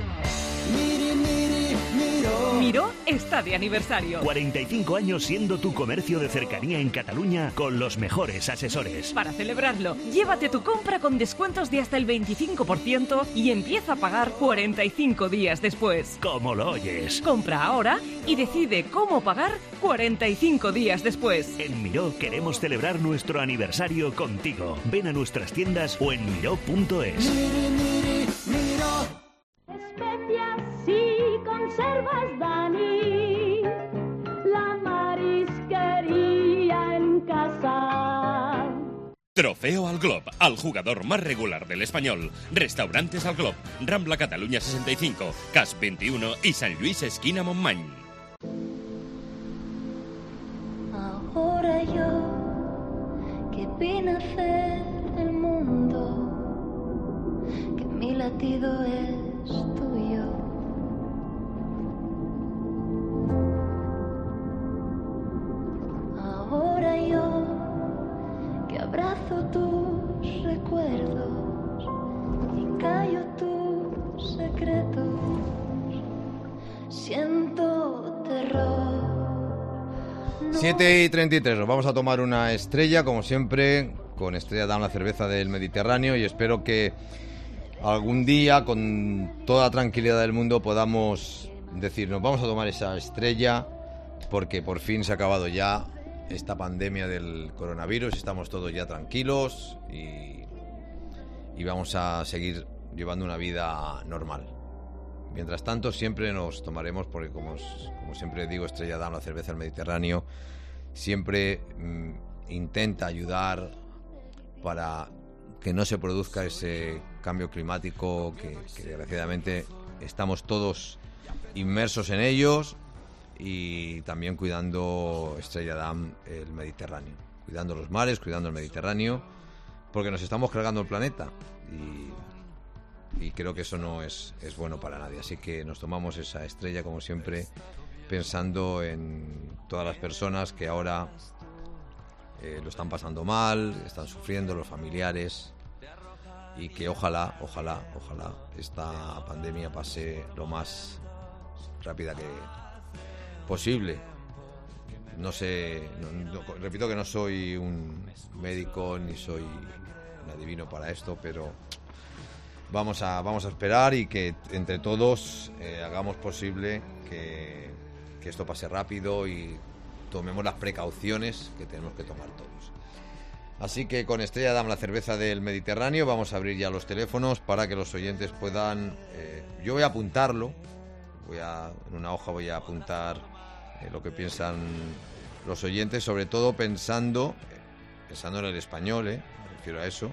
Miró está de aniversario. cuarenta y cinco años siendo tu comercio de cercanía en Cataluña con los mejores asesores. Para celebrarlo, llévate tu compra con descuentos de hasta el veinticinco por ciento y empieza a pagar cuarenta y cinco días después. ¿Cómo lo oyes? Compra ahora y decide cómo pagar cuarenta y cinco días después. En Miró queremos celebrar nuestro aniversario contigo. Ven a nuestras tiendas o en miró punto es. Miri, miri, Miró. Especias y conservas Dani, la marisquería en casa. Trofeo al Glob, al jugador más regular del Español. Restaurantes al Glob, Rambla Cataluña sesenta y cinco, Cas veintiuno y San Luis esquina Montmany. Ahora yo, que vine a hacer el mundo, que mi latido es tuyo. Ahora yo, que abrazo tus recuerdos y callo tus secretos, siento terror. siete y treinta y tres, nos vamos a tomar una estrella, como siempre, con Estrella Damm, la cerveza del Mediterráneo, y espero que algún día, con toda la tranquilidad del mundo, podamos decir, nos vamos a tomar esa estrella, porque por fin se ha acabado ya esta pandemia del coronavirus, estamos todos ya tranquilos y, y vamos a seguir llevando una vida normal. Mientras tanto, siempre nos tomaremos, porque como, como siempre digo, Estrella Damm, la cerveza del Mediterráneo, siempre mmm, intenta ayudar para que no se produzca ese cambio climático que, que desgraciadamente estamos todos inmersos en ellos, y también cuidando Estrella Damm el Mediterráneo, cuidando los mares, cuidando el Mediterráneo, porque nos estamos cargando el planeta y Y creo que eso no es, es bueno para nadie. Así que nos tomamos esa estrella, como siempre, pensando en todas las personas que ahora eh, lo están pasando mal, están sufriendo, los familiares, y que ojalá, ojalá, ojalá esta pandemia pase lo más rápida que posible. No sé, no, no, repito que no soy un médico ni soy un adivino para esto, pero Vamos a, vamos a esperar y que entre todos eh, hagamos posible que, que esto pase rápido y tomemos las precauciones que tenemos que tomar todos. Así que con Estrella Damm, la cerveza del Mediterráneo, vamos a abrir ya los teléfonos para que los oyentes puedan... Eh, yo voy a apuntarlo, voy a, en una hoja voy a apuntar eh, lo que piensan los oyentes, sobre todo pensando, eh, pensando en el español, eh, me refiero a eso,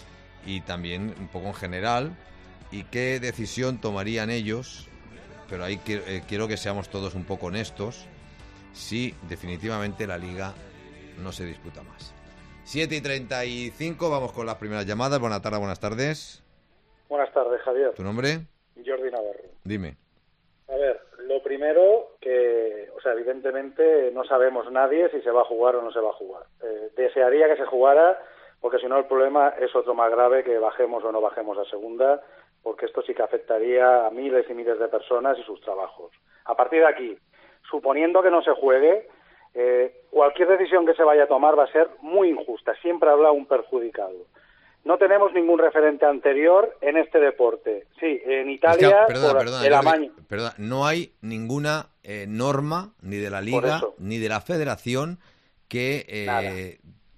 y también un poco en general, y qué decisión tomarían ellos, pero ahí quiero, eh, quiero que seamos todos un poco honestos, si definitivamente la Liga no se disputa más. siete y treinta y cinco, vamos con las primeras llamadas. Buenas tardes, buenas tardes. Buenas tardes, Javier. ¿Tu nombre? Jordi Navarro. Dime. A ver, lo primero que, o sea, evidentemente no sabemos nadie si se va a jugar o no se va a jugar. Eh, desearía que se jugara, porque si no el problema es otro más grave, que bajemos o no bajemos a segunda, porque esto sí que afectaría a miles y miles de personas y sus trabajos. A partir de aquí, suponiendo que no se juegue, eh, cualquier decisión que se vaya a tomar va a ser muy injusta. Siempre habrá un perjudicado. No tenemos ningún referente anterior en este deporte. Sí, en Italia, es que, perdona, por perdona, el Jordi, amaño. Perdona, no hay ninguna eh, norma, ni de la Liga, ni de la Federación, que eh,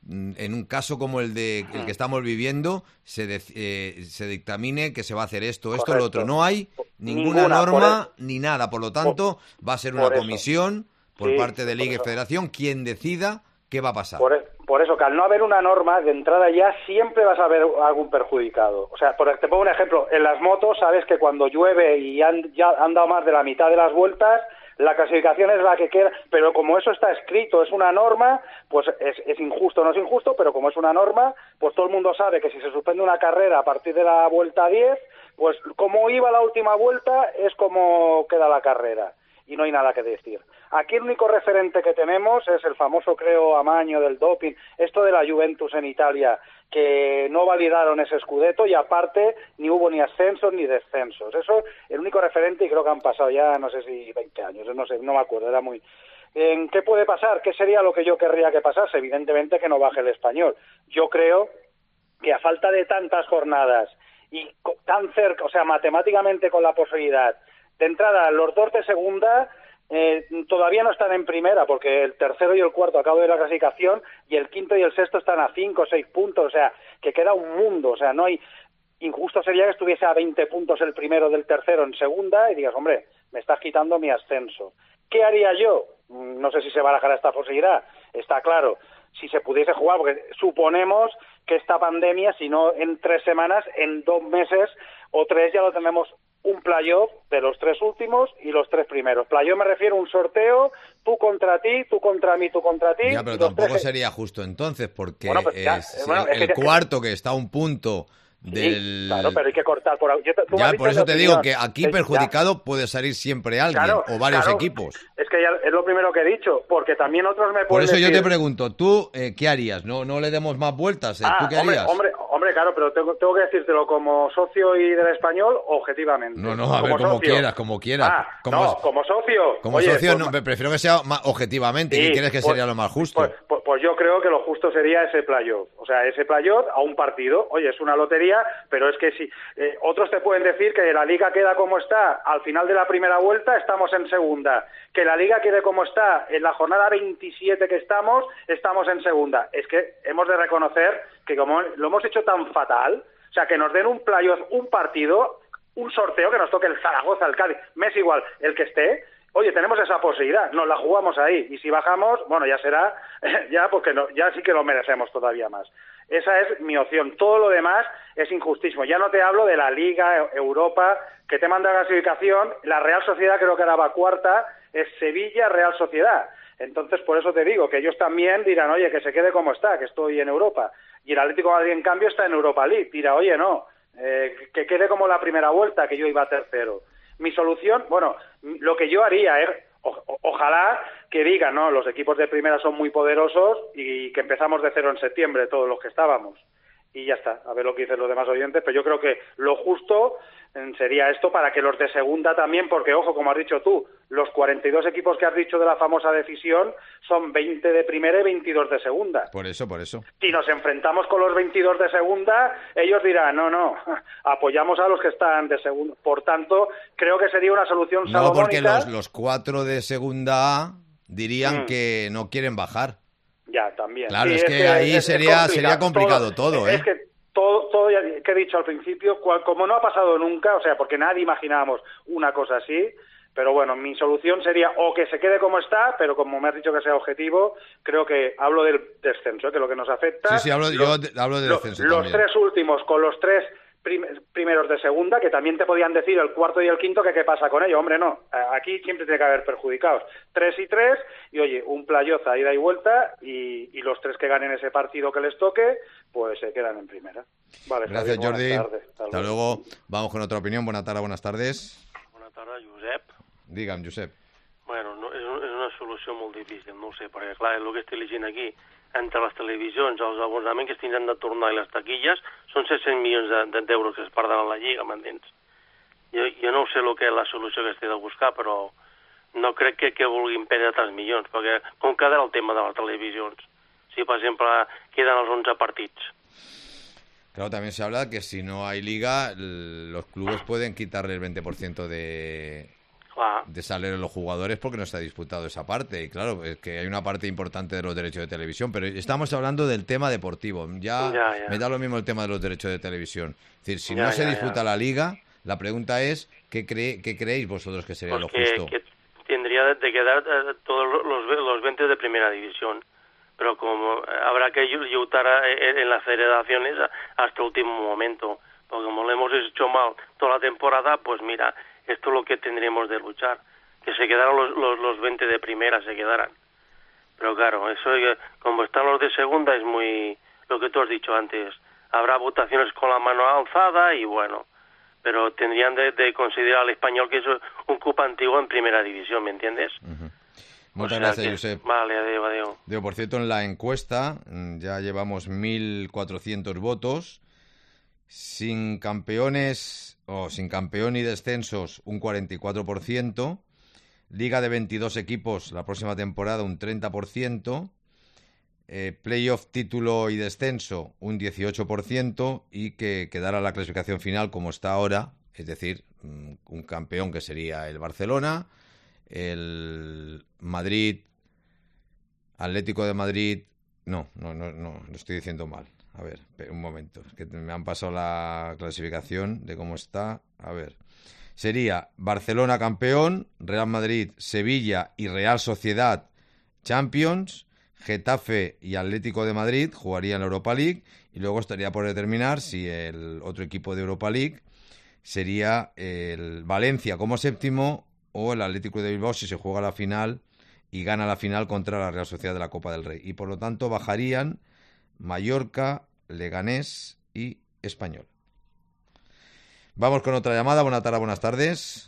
en un caso como el de el que estamos viviendo se, de, eh, se dictamine que se va a hacer esto, esto, Correcto. lo otro. No hay ninguna, Ninguna, norma por ni nada. Por lo tanto, por, va a ser una por comisión por sí, parte de Liga y eso. Federación quien decida qué va a pasar. Por, por eso, que al no haber una norma, de entrada ya siempre vas a ver algún perjudicado. O sea, por, te pongo un ejemplo. En las motos, sabes que cuando llueve y han, ya han dado más de la mitad de las vueltas, la clasificación es la que queda, pero como eso está escrito, es una norma, pues es, es injusto, no es injusto, pero como es una norma, pues todo el mundo sabe que si se suspende una carrera a partir de la vuelta diez, pues como iba la última vuelta, es como queda la carrera. Y no hay nada que decir. Aquí el único referente que tenemos es el famoso, creo, amaño del doping, esto de la Juventus en Italia, que no validaron ese scudetto y aparte ni hubo ni ascensos ni descensos. Eso es el único referente y creo que han pasado ya, no sé si veinte años, no sé, no me acuerdo, era muy... ¿En qué puede pasar? ¿Qué sería lo que yo querría que pasase? Evidentemente que no baje el español. Yo creo que a falta de tantas jornadas y tan cerca, o sea, matemáticamente con la posibilidad... De entrada, los dos de segunda eh, todavía no están en primera, porque el tercero y el cuarto acabo de la clasificación y el quinto y el sexto están a cinco o seis puntos, o sea, que queda un mundo, o sea, no hay... Injusto sería que estuviese a veinte puntos el primero del tercero en segunda y digas, hombre, me estás quitando mi ascenso. ¿Qué haría yo? No sé si se barajará esta posibilidad, está claro. Si se pudiese jugar, porque suponemos que esta pandemia, si no en tres semanas, en dos meses o tres ya lo tenemos un playoff de los tres últimos y los tres primeros. Playoff me refiero a un sorteo, tú contra ti, tú contra mí, tú contra ti. Ya, pero tampoco tres... sería justo entonces, porque bueno, pues ya, es bueno, el, es que el cuarto que está a un punto del... Sí, claro, pero hay que cortar. Por, yo, ya, por eso te opinión. digo que aquí perjudicado ya. puede salir siempre alguien claro, o varios claro. equipos. Es que ya es lo primero que he dicho, porque también otros me pueden Por eso decir... yo te pregunto, ¿tú eh, qué harías? No no le demos más vueltas, ¿eh? ah, ¿Tú qué hombre, harías? Hombre, hombre, claro, pero tengo, tengo que decírtelo como socio y del español, objetivamente. No, no, a como ver, como socio. quieras, como quieras. Ah, como, no, como socio. Como Oye, socio, pues, no, prefiero que sea más objetivamente. sí, ¿Qué crees que pues, sería lo más justo? Pues, pues, pues yo creo que lo justo sería ese playoff. O sea, ese playoff a un partido. Oye, es una lotería, pero es que si... Eh, otros te pueden decir que la Liga queda como está al final de la primera vuelta, estamos en segunda. Que la Liga quede como está en la jornada veintisiete que estamos, estamos en segunda. Es que hemos de reconocer que como lo hemos hecho tan fatal, o sea, que nos den un playoff, un partido, un sorteo, que nos toque el Zaragoza, el Cádiz, me es igual, el que esté, oye, tenemos esa posibilidad, nos la jugamos ahí, y si bajamos, bueno, ya será, ya porque no, ya sí que lo merecemos todavía más. Esa es mi opción. Todo lo demás es injustísimo. Ya no te hablo de la Liga, Europa, que te manda la clasificación, la Real Sociedad creo que era va cuarta, es Sevilla, Real Sociedad. Entonces, por eso te digo que ellos también dirán, oye, que se quede como está, que estoy en Europa. Y el Atlético de Madrid, en cambio, está en Europa League. Dirá, oye, no, eh, que quede como la primera vuelta, que yo iba tercero. Mi solución, bueno, lo que yo haría es, o, ojalá que digan, no, los equipos de primera son muy poderosos y que empezamos de cero en septiembre, todos los que estábamos. Y ya está, a ver lo que dicen los demás oyentes, pero yo creo que lo justo sería esto para que los de segunda también, porque ojo, como has dicho tú, los cuarenta y dos equipos que has dicho de la famosa decisión son veinte de primera y veintidós de segunda. Por eso, por eso. Si nos enfrentamos con los veintidós de segunda, ellos dirán, no, no, apoyamos a los que están de segunda. Por tanto, creo que sería una solución salomónica. No, porque los, los cuatro de segunda A dirían mm. que no quieren bajar. Ya, también. Claro, sí, es, es que, que ahí es, sería, es sería complicado todo, todo ¿eh? Es que todo, todo ya que he dicho al principio, cual, como no ha pasado nunca, o sea, porque nadie imaginábamos una cosa así, pero bueno, mi solución sería o que se quede como está, pero como me has dicho que sea objetivo, creo que hablo del descenso, ¿eh? Que es lo que nos afecta. Sí, sí, hablo, los, yo de, hablo del descenso Los también. tres últimos con los tres prim- primeros de segunda, que también te podían decir el cuarto y el quinto que qué pasa con ello. Hombre, no, aquí siempre tiene que haber perjudicados. Tres y tres, y oye, un playoff a ida y vuelta, y, y los tres que ganen ese partido que les toque, pues se quedan en primera. Vale, gracias, Javi, Jordi. buenas tardes. Hasta, Hasta luego. Vamos con otra opinión. Buenas tardes, buenas tardes. Bona tarda, Josep. Digue'm, Josep. Bueno, no, és, és una solució molt difícil, no ho sé, perquè clar, el que estic llegint aquí, entre les televisions, els abonaments que es tindran de tornar i les taquilles, són set-cents milions de, d'euros que es perden a la Lliga, m'entens? Jo, jo no sé el que és la solució que estic de buscar, però no crec que, que vulguin perdre tants milions, perquè com quedarà el tema de les televisions? Si, per exemple, queden els onze partits. Claro, también se habla que si no hay liga, los clubes pueden quitarle el veinte por ciento de, de salario a los jugadores porque no se ha disputado esa parte. Y claro, es que hay una parte importante de los derechos de televisión, pero estamos hablando del tema deportivo. Ya, ya, ya. Me da lo mismo el tema de los derechos de televisión. Es decir, si ya, no se ya, disputa ya. la liga, la pregunta es, ¿qué, cree, qué creéis vosotros que sería pues lo que, justo? Que tendría de quedar eh, todos los, los veinte de primera división. Pero como habrá que luchar en las federaciones hasta el último momento, porque como lo hemos hecho mal toda la temporada, pues mira, esto es lo que tendríamos de luchar, que se quedaran los, los, los veinte de primera, se quedaran. Pero claro, eso como están los de segunda es muy, lo que tú has dicho antes, habrá votaciones con la mano alzada y bueno, pero tendrían de, de considerar al Español que es un club antiguo en primera división, ¿me entiendes? Uh-huh. Muchas o sea gracias, que... Josep. Vale, adiós, adiós. Digo, por cierto, en la encuesta ya llevamos mil cuatrocientos votos. Sin campeones o sin campeón y descensos, un cuarenta y cuatro por ciento. Liga de veintidós equipos la próxima temporada, un treinta por ciento. Eh, playoff, título y descenso, un dieciocho por ciento. Y que quedara la clasificación final como está ahora, es decir, un campeón que sería el Barcelona, el Madrid, Atlético de Madrid, no, no, no, no, lo estoy diciendo mal. A ver, un momento, es que me han pasado la clasificación de cómo está. A ver, sería Barcelona campeón, Real Madrid, Sevilla y Real Sociedad Champions, Getafe y Atlético de Madrid jugarían la Europa League y luego estaría por determinar si el otro equipo de Europa League sería el Valencia como séptimo o el Atlético de Bilbao si se juega la final y gana la final contra la Real Sociedad de la Copa del Rey. Y por lo tanto bajarían Mallorca, Leganés y Español. Vamos con otra llamada. Buenas tardes, buenas tardes.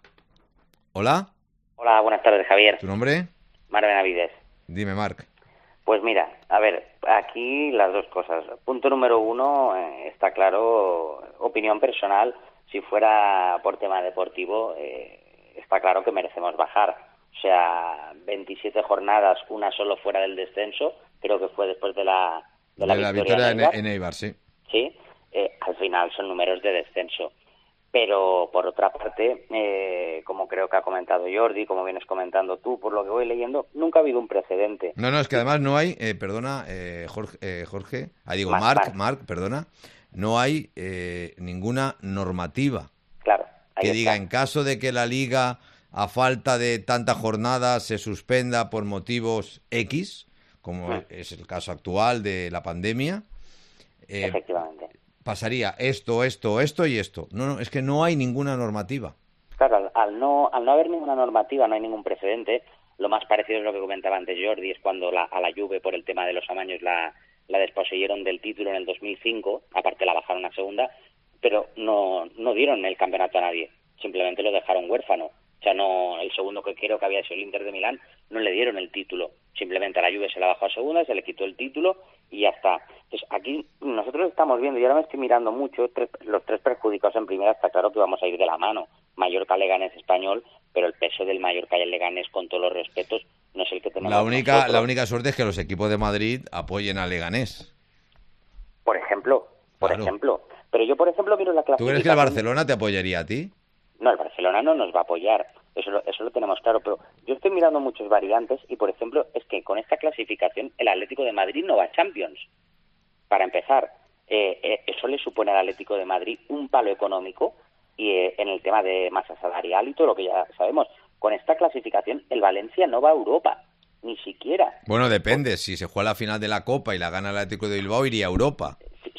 Hola. Hola, buenas tardes, Javier. ¿Tu nombre? Marc Benavides. Dime, Marc. Pues mira, a ver, aquí las dos cosas. Punto número uno, eh, está claro, opinión personal, si fuera por tema deportivo, eh, está claro que merecemos bajar. O sea, veintisiete jornadas, una solo fuera del descenso, creo que fue después de la, de la, de la victoria, victoria en Eibar, sí. Sí, eh, al final son números de descenso. Pero, por otra parte, eh, como creo que ha comentado Jordi, como vienes comentando tú, por lo que voy leyendo, nunca ha habido un precedente. No, no, es que además no hay, eh, perdona, eh, Jorge, eh, Jorge, ah, digo, Marc, Marc, Marc, perdona, no hay eh, ninguna normativa claro, que está. diga en caso de que la Liga, a falta de tantas jornadas, se suspenda por motivos X, como sí. es el caso actual de la pandemia. Eh, Efectivamente. Pasaría esto, esto, esto y esto. No, no, es que no hay ninguna normativa. Claro, al, al no al no haber ninguna normativa, no hay ningún precedente. Lo más parecido es lo que comentaba antes Jordi, es cuando la, a la Juve, por el tema de los amaños, la, la desposeyeron del título en el dos mil cinco, aparte la bajaron a segunda, pero no, no dieron el campeonato a nadie, simplemente lo dejaron huérfano. O sea, no, el segundo que creo que había sido el Inter de Milán, no le dieron el título. Simplemente a la Juve se la bajó a segunda, se le quitó el título y ya está. Entonces, aquí nosotros estamos viendo, y ahora me estoy mirando mucho, tres, los tres perjudicados en primera, está claro que vamos a ir de la mano. Mallorca, Leganés, Español, pero el peso del Mallorca y el Leganés, con todos los respetos, no es el que tenemos la única nosotros. La única suerte es que los equipos de Madrid apoyen a Leganés. Por ejemplo, por claro. ejemplo. Pero yo, por ejemplo, miro la clasificación. ¿Tú crees que el Barcelona te apoyaría a ti? No, el Barcelona no nos va a apoyar. Eso lo, eso lo tenemos claro, pero yo estoy mirando muchos variantes y, por ejemplo, es que con esta clasificación el Atlético de Madrid no va a Champions. Para empezar, eh, eh, eso le supone al Atlético de Madrid un palo económico y eh, en el tema de masa salarial y todo lo que ya sabemos. Con esta clasificación el Valencia no va a Europa, ni siquiera. Bueno, depende. Si se juega la final de la Copa y la gana el Atlético de Bilbao, iría a Europa. Si, si se juega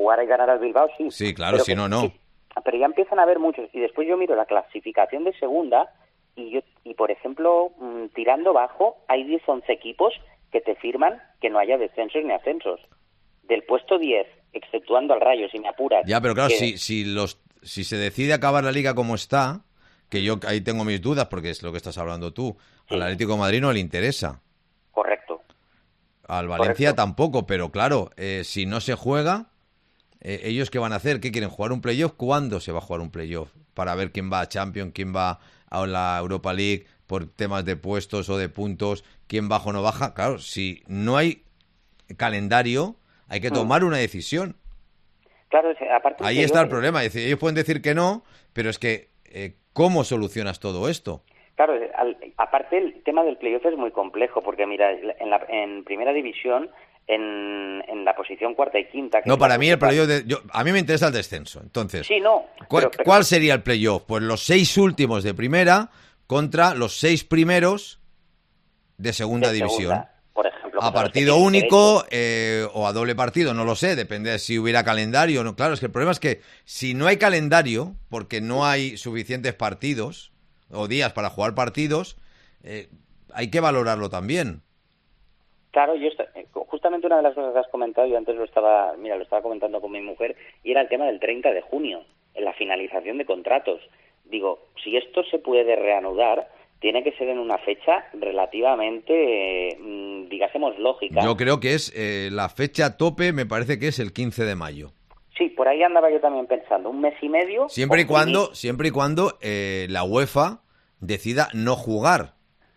jugar y ganar al Bilbao, sí. Sí, claro, pero si que, no, no. que, pero ya empiezan a haber muchos. Y después yo miro la clasificación de segunda y, yo, y por ejemplo, mmm, tirando bajo, hay diez, once equipos que te firman que no haya descensos ni ascensos. Del puesto diez, exceptuando al Rayo, si me apuras. Ya, pero claro, que... si, si, los, si se decide acabar la Liga como está, que yo ahí tengo mis dudas porque es lo que estás hablando tú, sí. Al Atlético de Madrid no le interesa. Correcto. Al Valencia Correcto. tampoco, pero claro, eh, si no se juega, eh, ¿ellos qué van a hacer? ¿Qué quieren? ¿Jugar un playoff? ¿Cuándo se va a jugar un playoff? Para ver quién va a Champions, quién va a la Europa League por temas de puestos o de puntos, quién baja o no baja. Claro, si no hay calendario, hay que tomar una decisión. Claro, aparte ahí está el problema. Es decir, ellos pueden decir que no, pero es que eh, ¿cómo solucionas todo esto? Claro, al, aparte el tema del playoff es muy complejo, porque mira, en, la, en primera división, en, en la posición cuarta y quinta... Que no, para mí el playoff... De, yo, a mí me interesa el descenso. Entonces, sí, no, ¿cuál, pero, pero... ¿cuál sería el playoff? Pues los seis últimos de primera contra los seis primeros de segunda de división. Segunda, por ejemplo. A partido único eh, o a doble partido, no lo sé, depende de si hubiera calendario. No, claro, es que el problema es que si no hay calendario, porque no hay suficientes partidos o días para jugar partidos, eh, hay que valorarlo también. Claro, yo estoy, justamente una de las cosas que has comentado, yo antes lo estaba, mira, lo estaba comentando con mi mujer, y era el tema del treinta de junio, en la finalización de contratos. Digo, si esto se puede reanudar, tiene que ser en una fecha relativamente, eh, digásemos, lógica. Yo creo que es eh, la fecha tope, me parece que es el quince de mayo. Sí, por ahí andaba yo también pensando, un mes y medio. Siempre y cuando, siempre y cuando eh, la UEFA decida no jugar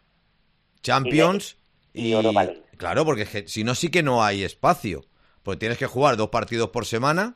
Champions y, y, y vale. Claro, porque es que, si no sí que no hay espacio, porque tienes que jugar dos partidos por semana.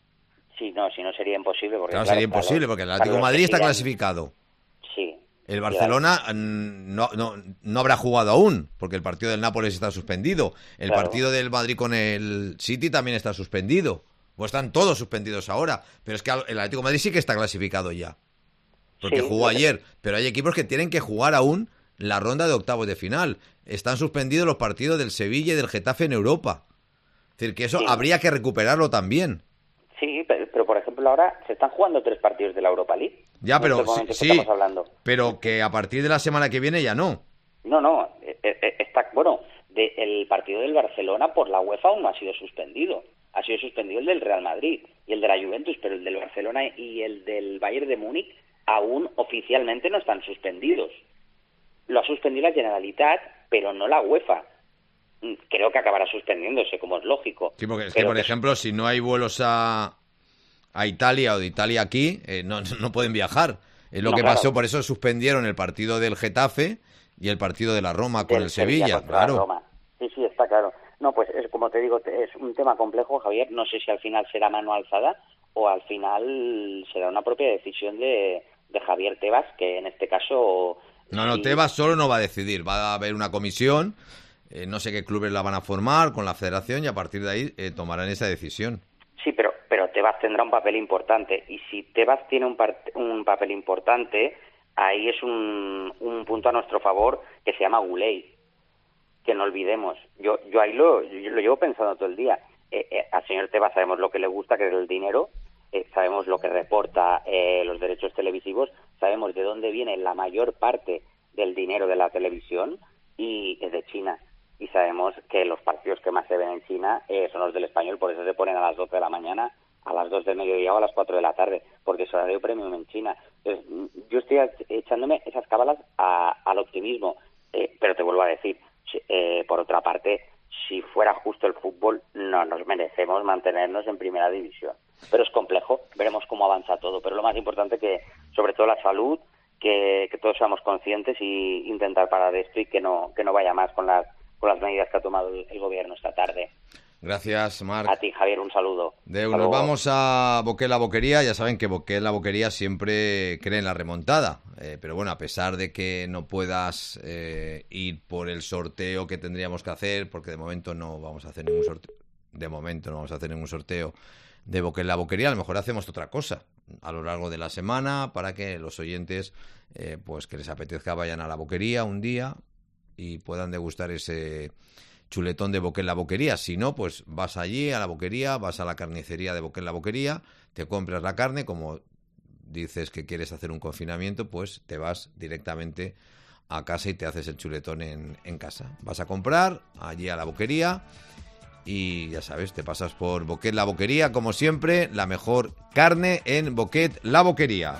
Sí, no, si no sería imposible. Porque, claro, claro, sería imposible, los, porque el Atlético de Madrid está clasificado. Sí. El Barcelona no, no, no habrá jugado aún, porque el partido del Nápoles está suspendido. El claro. partido del Madrid con el City también está suspendido. Pues están todos suspendidos ahora. Pero es que el Atlético de Madrid sí que está clasificado ya. Porque sí, jugó pero... ayer. Pero hay equipos que tienen que jugar aún la ronda de octavos de final. Están suspendidos los partidos del Sevilla y del Getafe en Europa. Es decir, que eso sí. habría que recuperarlo también. Sí, pero, pero por ejemplo ahora se están jugando tres partidos de la Europa League. Ya, pero sí, que sí estamos hablando. Pero que a partir de la semana que viene ya no. No, no, está bueno. De, el partido del Barcelona por la UEFA aún no ha sido suspendido. Ha sido suspendido el del Real Madrid y el de la Juventus, pero el del Barcelona y el del Bayern de Múnich aún oficialmente no están suspendidos. Lo ha suspendido la Generalitat, pero no la UEFA. Creo que acabará suspendiéndose, como es lógico. Sí, porque es pero que, por que... ejemplo, si no hay vuelos a, a Italia o de Italia aquí, eh, no, no pueden viajar. Es lo no, que claro. pasó, por eso suspendieron el partido del Getafe y el partido de la Roma con del el Sevilla, Sevilla claro. La Roma. Sí, sí, está claro. No, pues es, como te digo, es un tema complejo, Javier. No sé si al final será mano alzada o al final será una propia decisión de, de Javier Tebas, que en este caso... No, no, sí... Tebas solo no va a decidir. Va a haber una comisión, eh, no sé qué clubes la van a formar con la federación y a partir de ahí eh, tomarán esa decisión. Sí, pero, pero Tebas tendrá un papel importante. Y si Tebas tiene un, par- un papel importante, ahí es un, un punto a nuestro favor que se llama Guley. Que no olvidemos. Yo yo ahí lo, yo lo llevo pensando todo el día. Eh, eh, al señor Tebas sabemos lo que le gusta, que es el dinero, eh, sabemos lo que reporta eh, los derechos televisivos, sabemos de dónde viene la mayor parte del dinero de la televisión y es de China. Y sabemos que los partidos que más se ven en China eh, son los del Español, por eso se ponen a las doce de la mañana, a las dos del mediodía o a las cuatro de la tarde, porque es horario premium en China. Entonces, yo estoy echándome esas cábalas a, al optimismo, eh, pero te vuelvo a decir, Eh, por otra parte, si fuera justo el fútbol, no nos merecemos mantenernos en primera división. Pero es complejo, veremos cómo avanza todo. Pero lo más importante que, sobre todo la salud, que, que todos seamos conscientes y intentar parar esto y que no que no vaya más con las con las medidas que ha tomado el, el gobierno esta tarde. Gracias, Marc. A ti, Javier, un saludo. De, nos vamos a Boqué la Boquería. Ya saben que Boqué la Boquería siempre cree en la remontada. Eh, pero bueno, a pesar de que no puedas eh, ir por el sorteo que tendríamos que hacer, porque de momento no vamos a hacer ningún sorteo, de momento no vamos a hacer ningún sorteo de Boqué la Boquería, a lo mejor hacemos otra cosa a lo largo de la semana para que los oyentes, eh, pues que les apetezca, vayan a la Boquería un día y puedan degustar ese chuletón de Boquet La Boquería. Si no, pues vas allí a la boquería, vas a la carnicería de Boquet La Boquería, te compras la carne, como dices que quieres hacer un confinamiento, pues te vas directamente a casa y te haces el chuletón en, en casa. Vas a comprar allí a la boquería y ya sabes, te pasas por Boquet La Boquería, como siempre, la mejor carne en Boquet La Boquería.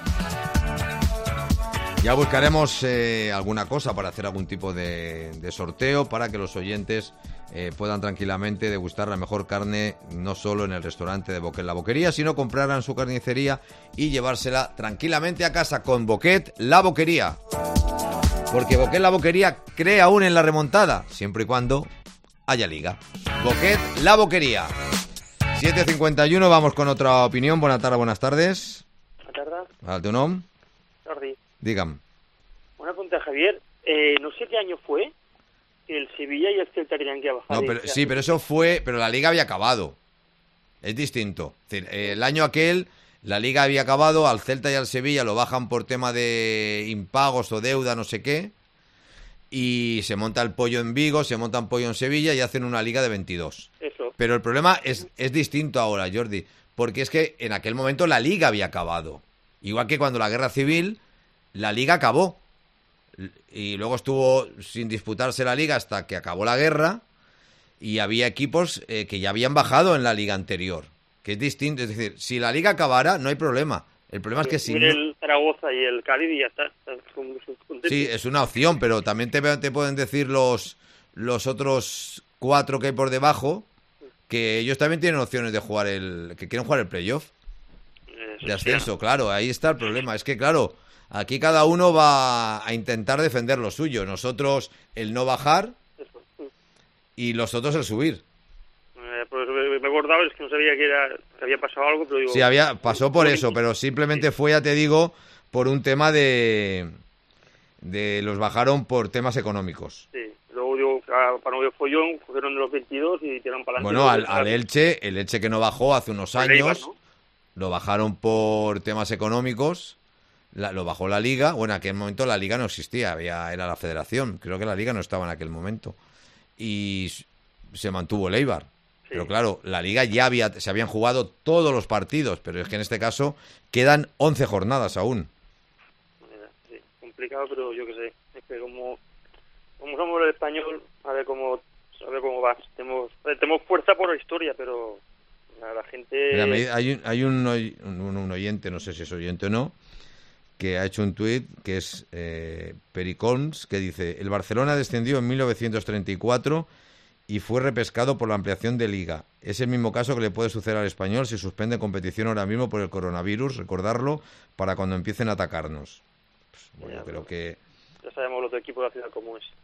Ya buscaremos eh, alguna cosa para hacer algún tipo de, de sorteo para que los oyentes eh, puedan tranquilamente degustar la mejor carne, no solo en el restaurante de Boquet La Boquería, sino comprarla en su carnicería y llevársela tranquilamente a casa con Boquet La Boquería. Porque Boquet La Boquería cree aún en la remontada, siempre y cuando haya liga. Boquet La Boquería. siete cincuenta y uno, vamos con otra opinión. Buenas tardes, buenas tardes. Buenas tardes. ¿Al tu nom? Jordi. Dígame. Una pregunta, Javier. Eh, no sé qué año fue que el Sevilla y el Celta tenían que bajar. No, pero, sí, pero eso fue... Pero la Liga había acabado. Es distinto. Es decir, el año aquel, la Liga había acabado, al Celta y al Sevilla lo bajan por tema de impagos o deuda, no sé qué, y se monta el pollo en Vigo, se monta un pollo en Sevilla y hacen una Liga de veintidós. Eso. Pero el problema es, es distinto ahora, Jordi, porque es que en aquel momento la Liga había acabado. Igual que cuando la Guerra Civil... La Liga acabó y luego estuvo sin disputarse la Liga hasta que acabó la guerra y había equipos eh, que ya habían bajado en la Liga anterior, que es distinto. Es decir, si la Liga acabara, no hay problema. El problema es que si no... el Zaragoza y el Cádiz y ya está. Sí, es una opción, pero también te, te pueden decir los, los otros cuatro que hay por debajo que ellos también tienen opciones de jugar el... que quieren jugar el playoff de ascenso. Claro, ahí está el problema. Es que, claro... Aquí cada uno va a intentar defender lo suyo. Nosotros el no bajar y los otros el subir. Eh, pues me he acordado, es que no sabía que, era, que había pasado algo, pero digo... Sí, había, pasó por eso, pero simplemente fue, ya te digo, por un tema de... de los bajaron por temas económicos. Sí, luego digo, para no ver follón, cogieron de los veintidós y tiraron para adelante. Bueno, al, al Elche, el Elche que no bajó hace unos años, Eibar, ¿no? Lo bajaron por temas económicos... La, lo bajó la Liga. Bueno, en aquel momento la Liga no existía, había, era la Federación. Creo que la Liga no estaba en aquel momento. Y se mantuvo el Eibar. Sí. Pero claro, la Liga ya había, se habían jugado todos los partidos, pero es que en este caso quedan once jornadas aún. Sí, complicado, pero yo qué sé. Es que como, como somos el español, a ver cómo, a ver cómo va. Tenemos, tenemos fuerza por la historia, pero la, la gente... Mira, me, hay, un, hay un, un, un oyente, no sé si es oyente o no, que ha hecho un tuit que es eh, Pericoms, que dice: el Barcelona descendió en mil novecientos treinta y cuatro y fue repescado por la ampliación de Liga. Es el mismo caso que le puede suceder al Español si suspende competición ahora mismo por el coronavirus, recordarlo para cuando empiecen a atacarnos. Pues, bueno, ya, creo que... Ya sabemos los de equipo de la ciudad cómo es.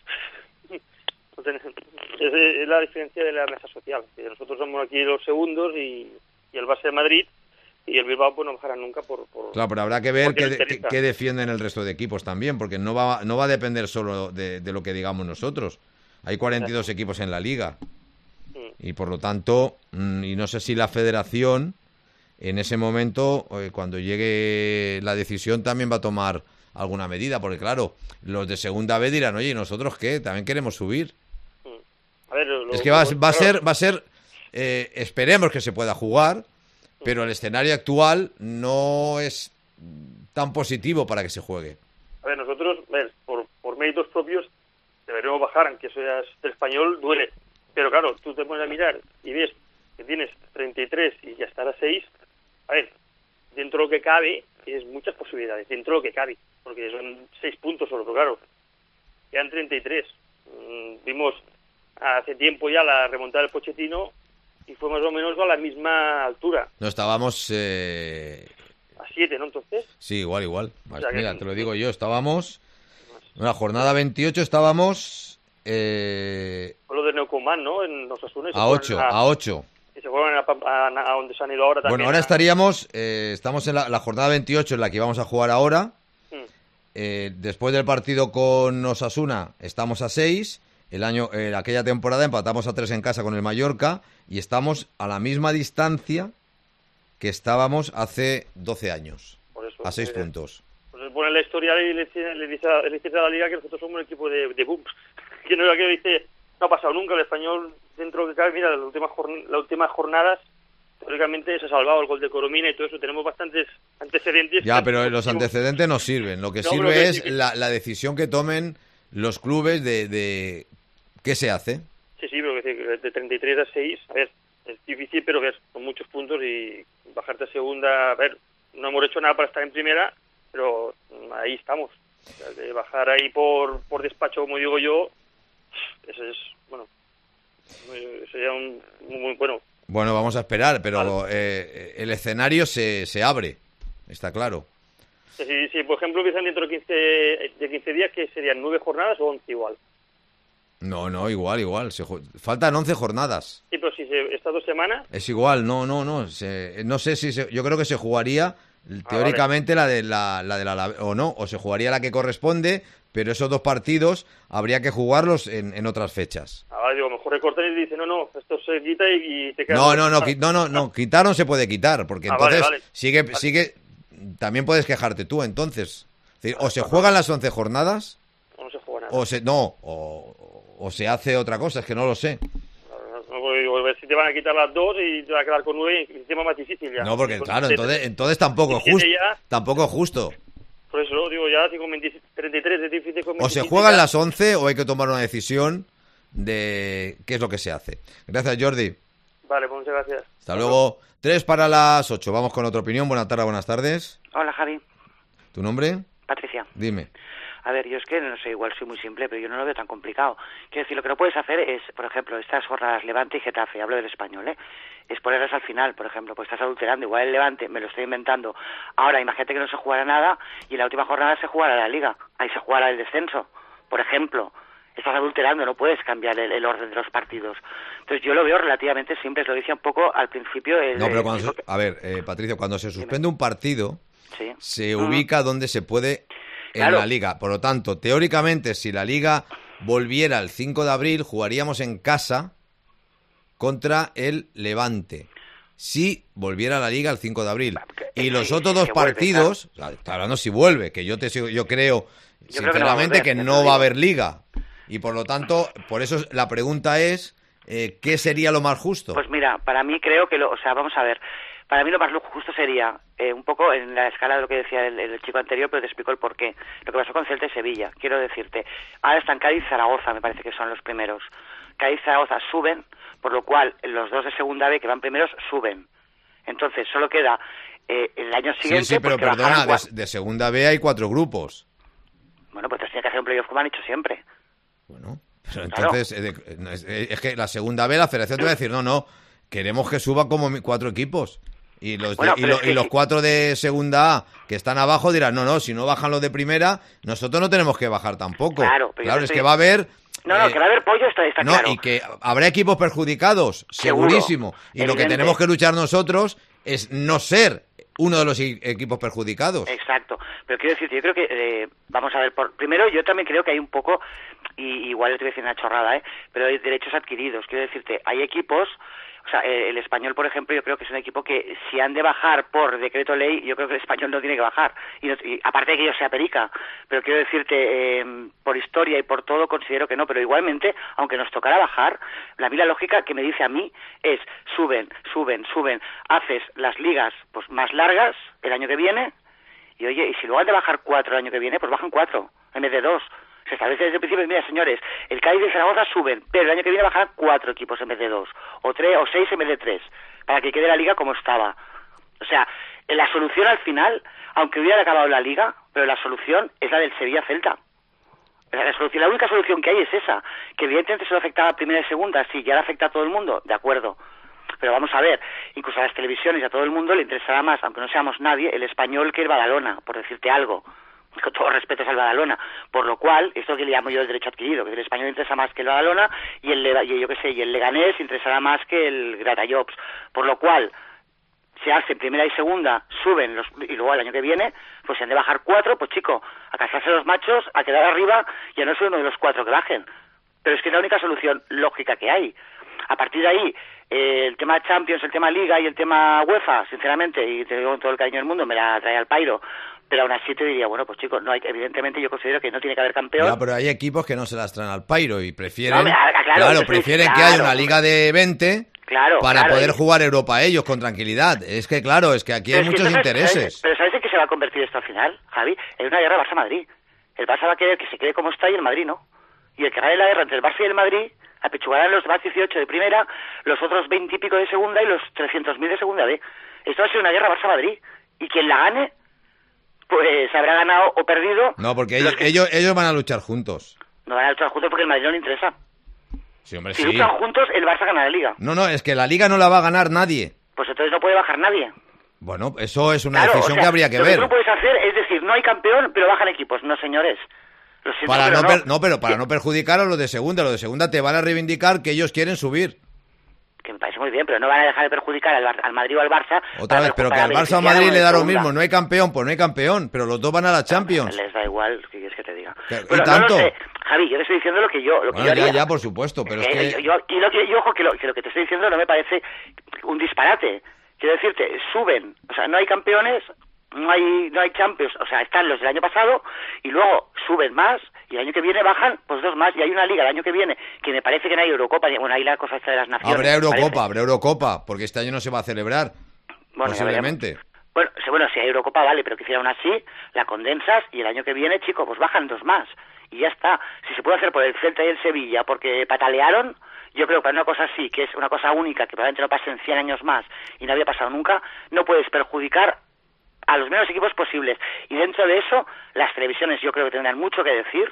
Es la diferencia de la mesa social. Nosotros somos aquí los segundos y, y el base de Madrid... Y el Bilbao pues no bajará nunca por... por claro, pero habrá que ver qué, qué, qué defienden el resto de equipos también, porque no va, no va a depender solo de, de lo que digamos nosotros. Hay cuarenta y dos equipos en la Liga. Y por lo tanto, y no sé si la Federación, en ese momento, cuando llegue la decisión, también va a tomar alguna medida, porque claro, los de segunda B dirán, oye, ¿y nosotros qué? También queremos subir. A ver, lo, es que va, va a ser, va a ser eh, esperemos que se pueda jugar, pero el escenario actual no es tan positivo para que se juegue. A ver, nosotros, ver, por, por méritos propios, deberíamos bajar, aunque seas del Español, duele. Pero claro, tú te pones a mirar y ves que tienes treinta y tres y ya estará seis. A ver, dentro de lo que cabe, tienes muchas posibilidades, dentro de lo que cabe, porque son seis puntos solo, pero claro, quedan treinta y tres. Mm, vimos hace tiempo ya la remontada del Pochettino, y fue más o menos a la misma altura. No, estábamos... Eh... A siete, ¿no, entonces? Sí, igual, igual. O sea, mira, que... te lo digo yo, estábamos... En la jornada veintiocho estábamos... Eh... Con lo de Neucomán, ¿no? En Osasuna. A ocho, a... a ocho. Y se fueron a, a, a, a donde se han ido ahora también. Bueno, ahora a... estaríamos... Eh, estamos en la, la jornada veintiocho, en la que vamos a jugar ahora. Hmm. Eh, después del partido con Osasuna, estamos a seis... El año, eh, aquella temporada empatamos a tres en casa con el Mallorca y estamos a la misma distancia que estábamos hace doce años. Por eso, a seis eh, puntos. Pues pone la historia y le dice, le dice, le dice a la Liga que nosotros somos un equipo de, de booms. Que no es que dice, no ha pasado nunca. El Español, dentro de lo que cabe, mira, las últimas, jorn- las últimas jornadas, teóricamente se ha salvado el gol de Coromina y todo eso. Tenemos bastantes antecedentes. Ya, pero los antecedentes no sirven. Lo que No, sirve pero que es sí. la, la decisión que tomen los clubes de, de qué se hace. Sí, sí, pero que decir, de treinta y tres a seis, a ver, es difícil, pero que es, son muchos puntos y bajarte a segunda, a ver, no hemos hecho nada para estar en primera, pero ahí estamos. O sea, de bajar ahí por, por despacho, como digo yo, eso es, bueno, sería un muy, muy bueno. Bueno, vamos a esperar, pero Vale. eh, el escenario se, se abre, está claro. Si, si, por ejemplo, empiezan dentro de quince, de quince días, que serían nueve jornadas o once igual. No, no, igual, igual. Se ju- faltan once jornadas. Sí, pero si se, estas dos semanas, Es igual, no, no, no. Se- no sé si se- yo creo que se jugaría teóricamente la de la, la de la o no, o se jugaría la que corresponde, pero esos dos partidos habría que jugarlos en, en otras fechas. ahora digo, mejor recortan y dicen, no, no, esto se quita y, y te quedas... No, no, no, qui- no, no, no, quitar no se puede quitar, porque Ah, vale, entonces vale. sigue, Vale. sigue, también puedes quejarte tú, entonces. Es decir, o se juegan las once jornadas, No se juega nada. o se, no, o, o se hace otra cosa, es que no lo sé. No, porque digo, a ver si te van a quitar las dos y te va a quedar con nueve y encima más difícil ya. No, porque Con claro, siete- entonces, entonces tampoco es diecisiete justo, ya, tampoco es justo. por eso lo digo ya, si con veinte, treinta y tres es difícil con O se veintisiete juegan ya. las once o hay que tomar una decisión de qué es lo que se hace. Gracias, Jordi. Vale, pues muchas gracias. Hasta luego. Tres para las ocho. Vamos con otra opinión. Buenas tardes, buenas tardes. Hola, Javi. ¿Tu nombre? Patricia. Dime. A ver, yo es que no sé, igual soy muy simple, pero yo no lo veo tan complicado. Quiero decir, lo que no puedes hacer es, por ejemplo, estas jornadas Levante y Getafe, hablo del español, ¿eh? Es ponerlas al final, por ejemplo, pues estás adulterando, igual el Levante, me lo estoy inventando. Ahora, imagínate que no se jugara nada y en la última jornada se jugara la Liga, ahí se jugara el descenso, por ejemplo. Estás adulterando, no puedes cambiar el, el orden de los partidos. Entonces yo lo veo relativamente simple, lo decía un poco al principio. El, No, pero el- cuando se- a ver, eh, Patricio, cuando se suspende un partido, Sí. se Mm. ubica donde se puede en Claro. la liga. Por lo tanto, teóricamente, si la liga volviera el cinco de abril, jugaríamos en casa contra el Levante. Si volviera la liga el cinco de abril. Y los sí, otros sí dos que vuelve, partidos, claro, está hablando si vuelve, que yo te sigo- yo creo Yo creo que no va a sinceramente volver, que ya te no lo va a digo. haber liga. Y por lo tanto, por eso la pregunta es, eh, ¿qué sería lo más justo? Pues mira, para mí creo que, lo, o sea, vamos a ver, para mí lo más justo sería eh, un poco en la escala de lo que decía el, el chico anterior, pero te explico el porqué. Lo que pasó con Celta y Sevilla, quiero decirte, ahora están Cádiz y Zaragoza, me parece que son los primeros. Cádiz y Zaragoza suben, por lo cual los dos de segunda B que van primeros suben. Entonces solo queda eh, el año siguiente... Sí, sí, pero pues, que perdona, bajaran de, cua- de segunda B hay cuatro grupos. Bueno, pues tiene que hacer un playoff como han hecho siempre. Bueno, pero Claro. entonces, eh, de- no, es, eh, es que la segunda B, la federación te va a decir, no, no, queremos que suba como mi- cuatro equipos. Y los, de- Bueno, y, pero lo- es que y los sí. cuatro de segunda A que están abajo dirán, no, no, si no bajan los de primera, nosotros no tenemos que bajar tampoco. Claro, pero yo claro te es estoy- que va a haber... No, no, eh, que va a haber pollo, está, está no, claro. y que habrá equipos perjudicados, Seguro, segurísimo. Y lo que evidente. tenemos que luchar nosotros es no ser uno de los e- equipos perjudicados. Exacto, pero quiero decir, yo creo que, eh, vamos a ver, por, primero yo también creo que hay un poco, y igual yo te voy a decir una chorrada, ¿eh? Pero hay derechos adquiridos, quiero decirte, hay equipos, o sea, eh, el Español, por ejemplo, yo creo que es un equipo que si han de bajar por decreto ley, yo creo que el Español no tiene que bajar, y, no- y aparte de que yo sea perica, pero quiero decirte, eh, por historia y por todo considero que no, pero igualmente, aunque nos tocara bajar, la mí la lógica que me dice a mí es, suben, suben, suben, haces las ligas pues más largas el año que viene, y oye, y si luego han de bajar cuatro el año que viene, pues bajan cuatro, en vez de dos. Se establece desde el principio, mira, señores, el Cádiz y el Zaragoza suben, pero el año que viene bajarán cuatro equipos en vez de dos, o tres, o seis en vez de tres, para que quede la liga como estaba. O sea, la solución al final, aunque hubiera acabado la liga, pero la solución es la del Sevilla-Celta. La, solución, la única solución que hay es esa, que evidentemente solo afectaba a primera y segunda, sí, ya le afecta a todo el mundo, de acuerdo. Pero vamos a ver, incluso a las televisiones y a todo el mundo le interesará más, aunque no seamos nadie, el Español que el Badalona, por decirte algo. Con todo respeto al Badalona, por lo cual, esto que le llamo yo el derecho adquirido, que el Español interesa más que el Badalona y el, Lega- y yo qué sé, y el Leganés interesará más que el Gratajops, por lo cual, se hace primera y segunda, suben los, y luego el año que viene, pues si han de bajar cuatro, pues chico, a casarse los machos, a quedar arriba y a no ser uno de los cuatro que bajen. Pero es que es la única solución lógica que hay. a partir de ahí, eh, el tema Champions, el tema Liga y el tema UEFA, sinceramente, y te digo con todo el cariño del mundo, me la trae al pairo. Pero aún así te diría, bueno, pues chicos, no hay, evidentemente yo considero que no tiene que haber campeón. Ya, pero hay equipos que no se las traen al pairo y prefieren, no, claro, claro, prefieren claro, que haya una liga de veinte claro, para claro, poder y... jugar Europa ellos con tranquilidad. Es que claro, es que aquí hay muchos entonces, intereses. ¿sabes? Pero ¿sabes en qué se va a convertir esto al final, Javi? En una guerra Barça-Madrid. El Barça va a querer que se quede como está y el Madrid no. Y el que gane la guerra entre el Barça y el Madrid apechugarán los más dieciocho de primera, los otros veinte y pico de segunda y los trescientos mil de segunda B. Esto va a ser una guerra Barça-Madrid. Y quien la gane, pues habrá ganado o perdido. No, porque ellos, que... ellos, ellos van a luchar juntos. No van a luchar juntos porque el Madrid no le interesa. Sí, hombre, si sí. luchan juntos, el Barça gana la Liga. No, no, es que la Liga no la va a ganar nadie. Pues entonces no puede bajar nadie. Bueno, eso es una claro, decisión o sea, que habría que lo ver. Lo que tú puedes hacer es decir, no hay campeón, pero bajan equipos. No, señores. Lo siento, para pero no, no. Per, no, pero para no perjudicar a los de segunda. Los de segunda te van a reivindicar que ellos quieren subir. Que me parece muy bien, pero no van a dejar de perjudicar al, al Madrid o al Barça. Otra vez, pero que al Barça o Madrid le da lo mismo. No hay campeón, pues no hay campeón, pero los dos van a la Champions. No, les da igual, ¿qué quieres que te diga? ¿Qué, bueno, ¿Y tanto? No lo sé. Javi, yo te estoy diciendo lo que yo, lo que bueno, yo haría. Ya, ya, por supuesto, pero es que... Yo, yo, y lo que, yo, ojo, que lo, que lo que te estoy diciendo no me parece un disparate. Quiero decirte, suben, o sea, no hay campeones, no hay no hay Champions, o sea, están los del año pasado y luego suben más y el año que viene bajan pues dos más y hay una liga el año que viene que me parece que no hay Eurocopa, bueno, hay la cosa esta de las naciones. Habrá Eurocopa, habrá Eurocopa, porque este año no se va a celebrar, bueno, posiblemente. Bueno, bueno, si hay Eurocopa vale, pero que aún así la condensas y el año que viene, chico, pues bajan dos más y ya está. Si se puede hacer por el Celta y el Sevilla porque patalearon, yo creo que para una cosa así, que es una cosa única, que probablemente no pase en cien años más y no había pasado nunca, no puedes perjudicar a los menos equipos posibles. Y dentro de eso, las televisiones yo creo que tendrán mucho que decir.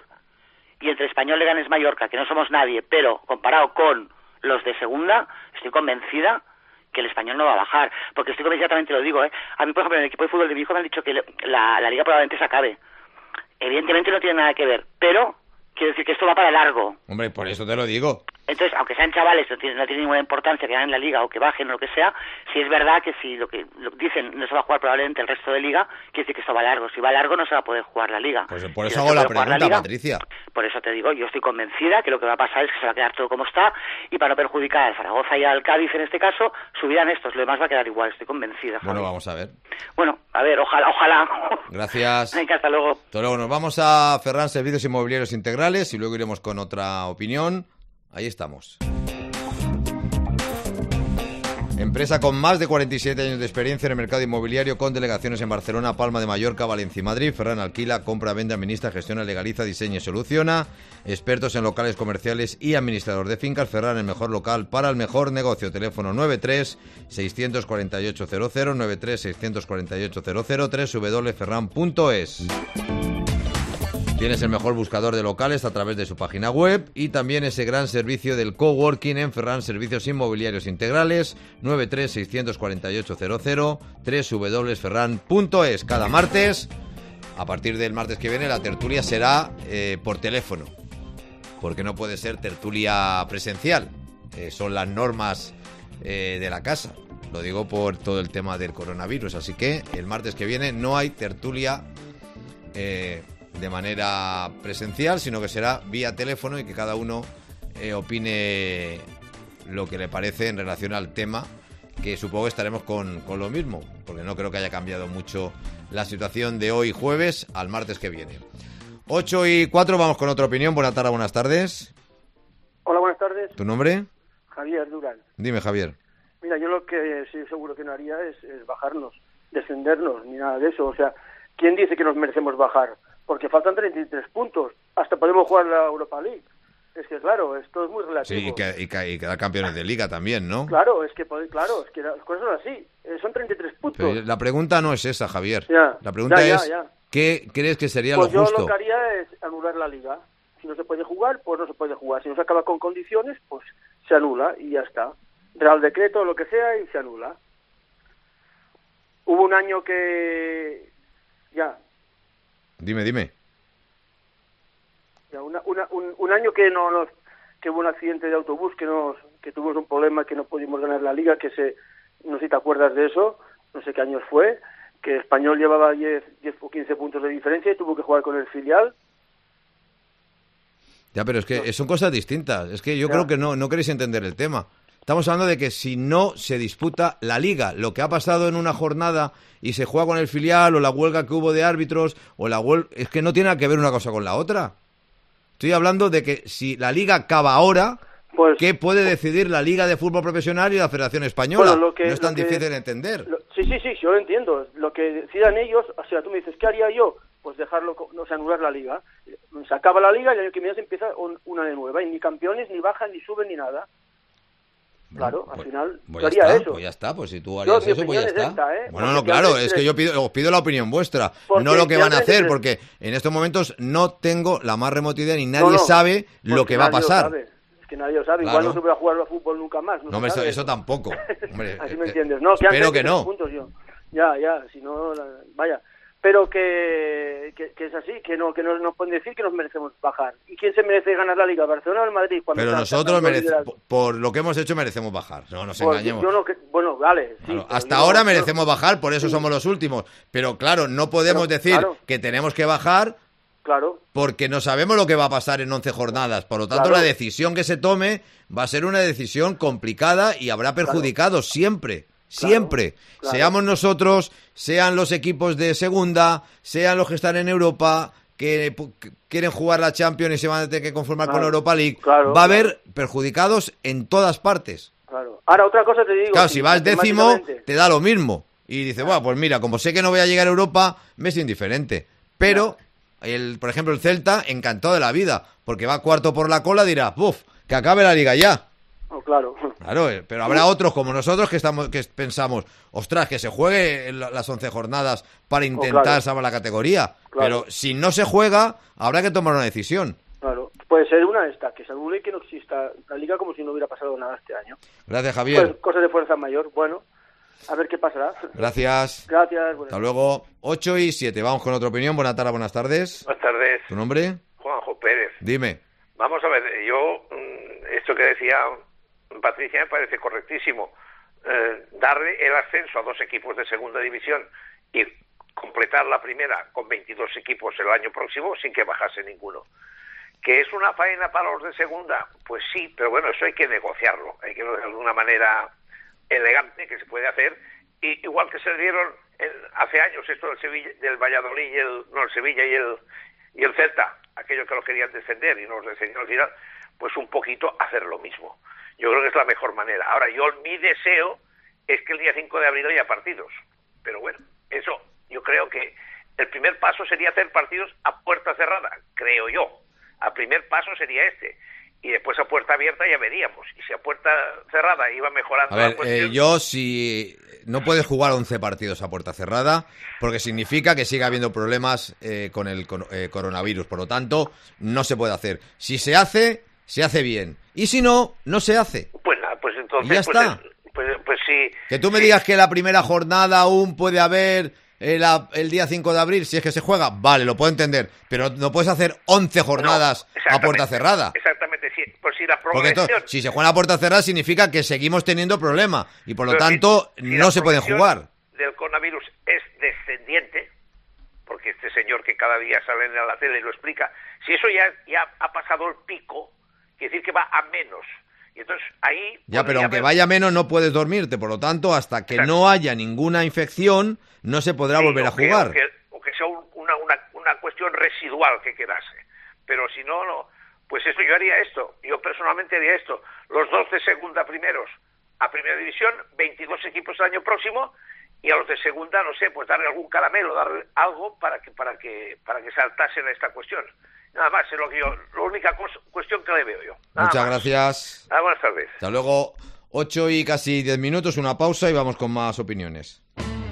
Y entre Español, Leganés, Mallorca, que no somos nadie, pero comparado con los de segunda, estoy convencida que el Español no va a bajar. Porque estoy convencida, también te lo digo, ¿eh? A mí, por ejemplo, en el equipo de fútbol de mi hijo me han dicho que la, la liga probablemente se acabe. Evidentemente no tiene nada que ver, pero quiero decir que esto va para largo. Hombre, por eso te lo digo. Entonces, aunque sean chavales, no tiene, no tiene ninguna importancia que ganen la liga o que bajen o lo que sea, si es verdad que si lo que lo dicen no se va a jugar probablemente el resto de liga, quiere decir que esto va largo. Si va largo no se va a poder jugar la liga. Pues por si eso no hago la pregunta, pregunta, liga, Patricia. Por eso te digo, yo estoy convencida que lo que va a pasar es que se va a quedar todo como está y para no perjudicar al Zaragoza y al Cádiz en este caso, subirán estos, lo demás va a quedar igual, estoy convencida. Javi. Bueno, vamos a ver. Bueno, a ver, ojalá, ojalá. Gracias. Venga, hasta luego. Hasta luego, nos vamos a Ferran Servicios Inmobiliarios Integrales y luego iremos con otra opinión. Ahí estamos. Empresa con más de cuarenta y siete años de experiencia en el mercado inmobiliario con delegaciones en Barcelona, Palma de Mallorca, Valencia y Madrid. Ferran alquila, compra, vende, administra, gestiona, legaliza, diseña y soluciona. Expertos en locales comerciales y administrador de fincas. Ferran, el mejor local para el mejor negocio. Teléfono nueve tres seis cuatro ocho cero cero, nueve tres seis cuatro ocho cero cero, doble u doble u doble u punto ferran punto es. Tienes el mejor buscador de locales a través de su página web y también ese gran servicio del coworking en Ferran Servicios Inmobiliarios Integrales, nueve tres seis cuatro ocho cero cero, doble u doble u doble u punto ferran punto es. Cada martes, a partir del martes que viene, la tertulia será eh, por teléfono, porque no puede ser tertulia presencial. Eh, son las normas eh, de la casa. Lo digo por todo el tema del coronavirus. Así que el martes que viene no hay tertulia eh, de manera presencial, sino que será vía teléfono y que cada uno eh, opine lo que le parece en relación al tema, que supongo que estaremos con, con lo mismo, porque no creo que haya cambiado mucho la situación de hoy jueves al martes que viene. ocho y cuatro, vamos con otra opinión. Buenas tardes, buenas tardes. Hola, buenas tardes. ¿Tu nombre? Javier Durán. Dime, Javier. Mira, yo lo que sí seguro que no haría es, es bajarnos, descendernos, ni nada de eso. O sea, ¿quién dice que nos merecemos bajar? Porque faltan treinta y tres puntos. Hasta podemos jugar la Europa League. Es que, claro, esto es muy relativo. Sí, y, que, y, que, y quedar campeones de Liga también, ¿no? Claro, es que, claro, es que las cosas son así. Son treinta y tres puntos. Pero la pregunta no es esa, Javier. Ya, la pregunta ya, ya, es, ya. ¿qué crees que sería pues lo justo? Yo lo que haría es anular la Liga. Si no se puede jugar, pues no se puede jugar. Si no se acaba con condiciones, pues se anula y ya está. Real decreto, lo que sea, y se anula. Hubo un año que... Ya. Dime, dime. Ya, una, una, un, un año que no nos... que hubo un accidente de autobús, que nos que tuvimos un problema, que no pudimos ganar la Liga, que se... No sé si te acuerdas de eso, no sé qué años fue, que Español llevaba diez, diez o quince puntos de diferencia y tuvo que jugar con el filial. Ya, pero es que son cosas distintas. Es que yo ya. creo que no, no queréis entender el tema. estamos hablando de que si no se disputa la Liga, lo que ha pasado en una jornada y se juega con el filial, o la huelga que hubo de árbitros, o la huelga, es que no tiene nada que ver una cosa con la otra. Estoy hablando de que si la Liga acaba ahora, pues, ¿qué puede decidir la Liga de Fútbol Profesional y la Federación Española? Bueno, lo que, no es tan lo que, difícil de entender. Lo, sí, sí, sí, yo lo entiendo. Lo que decidan ellos, o sea, tú me dices, ¿qué haría yo? Pues dejarlo, no sé, anular la Liga. Se acaba la Liga y el año que viene se empieza una de nueva. Y ni campeones, ni bajan, ni suben, ni nada. Claro, pues, al final, pues yo haría está, eso. Pues ya está, pues si tú harías yo, eso, pues ya está. Esta, ¿eh? Bueno, no, claro, es que yo pido, os pido la opinión vuestra, porque no lo que van a hacer, porque en estos momentos no tengo la más remota idea, ni nadie no, no, sabe lo que va a pasar. Es que nadie lo sabe, claro. Igual no se puede jugar al fútbol nunca más. No, no eso, eso tampoco. Hombre, así me entiendes. No, que espero que no. Puntos yo. Ya, ya, si no, vaya. Pero que, que, que es así, que no que no nos pueden decir que nos merecemos bajar. ¿Y quién se merece ganar la Liga? ¿Barcelona o el Madrid? Cuando pero nosotros, merece, por, por lo que hemos hecho, merecemos bajar. No nos pues engañemos. Yo no, que, bueno, vale. Sí, claro, hasta ahora no, merecemos no, bajar, por eso sí. somos los últimos. Pero claro, no podemos pero, decir claro. que tenemos que bajar claro. porque no sabemos lo que va a pasar en once jornadas. Por lo tanto, claro. la decisión que se tome va a ser una decisión complicada y habrá perjudicados claro. siempre. Siempre, claro, claro. seamos nosotros, sean los equipos de segunda, sean los que están en Europa, que, que quieren jugar la Champions y se van a tener que conformar claro, con Europa League, claro, va a claro. haber perjudicados en todas partes. Claro. Ahora, otra cosa te digo. Claro, si vas décimo, te da lo mismo. Y dices, bueno, pues mira, como sé que no voy a llegar a Europa, me es indiferente. Pero, el, por ejemplo, el Celta, encantado de la vida, porque va cuarto por la cola, dirá, ¡puf!, que acabe la Liga ya. Oh, claro. Claro, pero habrá otros como nosotros que estamos que pensamos, ostras, que se juegue las once jornadas para intentar oh, claro. salvar la categoría. Claro. Pero si no se juega, habrá que tomar una decisión. Claro, puede ser una de estas, que se anule y que no exista la Liga como si no hubiera pasado nada este año. Gracias, Javier. Pues, cosas de fuerza mayor, bueno, a ver qué pasará. Gracias. Gracias. Hasta luego. ocho y siete, vamos con otra opinión. Buenas tardes, buenas tardes. Buenas tardes. ¿Tu nombre? Juanjo Pérez. Dime. Vamos a ver, yo, esto que decía Patricia me parece correctísimo, eh, darle el ascenso a dos equipos de segunda división y completar la primera con veintidós equipos el año próximo sin que bajase ninguno. ¿Que es una faena para los de segunda? Pues sí, pero bueno, eso hay que negociarlo, hay que de alguna manera elegante que se puede hacer, y igual que se dieron el, hace años esto del Sevilla, del Valladolid y el, no, el Sevilla y el y el Celta, aquellos que lo querían descender y no los descendieron al final, pues un poquito hacer lo mismo. Yo creo que es la mejor manera. Ahora, yo mi deseo es que el día cinco de abril haya partidos. Pero bueno, eso yo creo que el primer paso sería hacer partidos a puerta cerrada, creo yo. El primer paso sería este. Y después a puerta abierta ya veríamos. Y si a puerta cerrada iba mejorando... A ver, la cuestión... eh, yo si... No puedes jugar once partidos a puerta cerrada porque significa que sigue habiendo problemas eh, con el con, eh, coronavirus. Por lo tanto, no se puede hacer. Si se hace... se hace bien. Y si no, no se hace. Pues nada, pues entonces... Y ya pues, está. Pues, pues sí. Que tú me sí. digas que la primera jornada aún puede haber eh, la, el día cinco de abril, si es que se juega, vale, lo puedo entender. Pero no puedes hacer once jornadas no, a puerta cerrada. Exactamente, sí. Pues si la Porque entonces, si se juega a puerta cerrada significa que seguimos teniendo problemas. Y por lo pero tanto, si, si no se pueden jugar. Del coronavirus es descendiente, porque este señor que cada día sale en la tele y lo explica, si eso ya, ya ha pasado el pico... quiere decir que va a menos. Y entonces ahí... Ya, pero aunque haber... vaya menos no puedes dormirte. Por lo tanto, hasta que Exacto. no haya ninguna infección, no se podrá sí, volver a jugar. O que, o que sea un, una, una, una cuestión residual que quedase. Pero si no, no... Pues esto yo haría esto. Yo personalmente haría esto. Los dos de segunda primeros a primera división, veintidós equipos el año próximo, y a los de segunda, no sé, pues darle algún caramelo, darle algo para que para que para que saltasen a esta cuestión. Nada más, es lo que yo, la única cosa, cuestión que le veo yo. Nada Muchas más. gracias. Ah, buenas tardes. Hasta luego. Ocho y casi diez minutos, una pausa y vamos con más opiniones.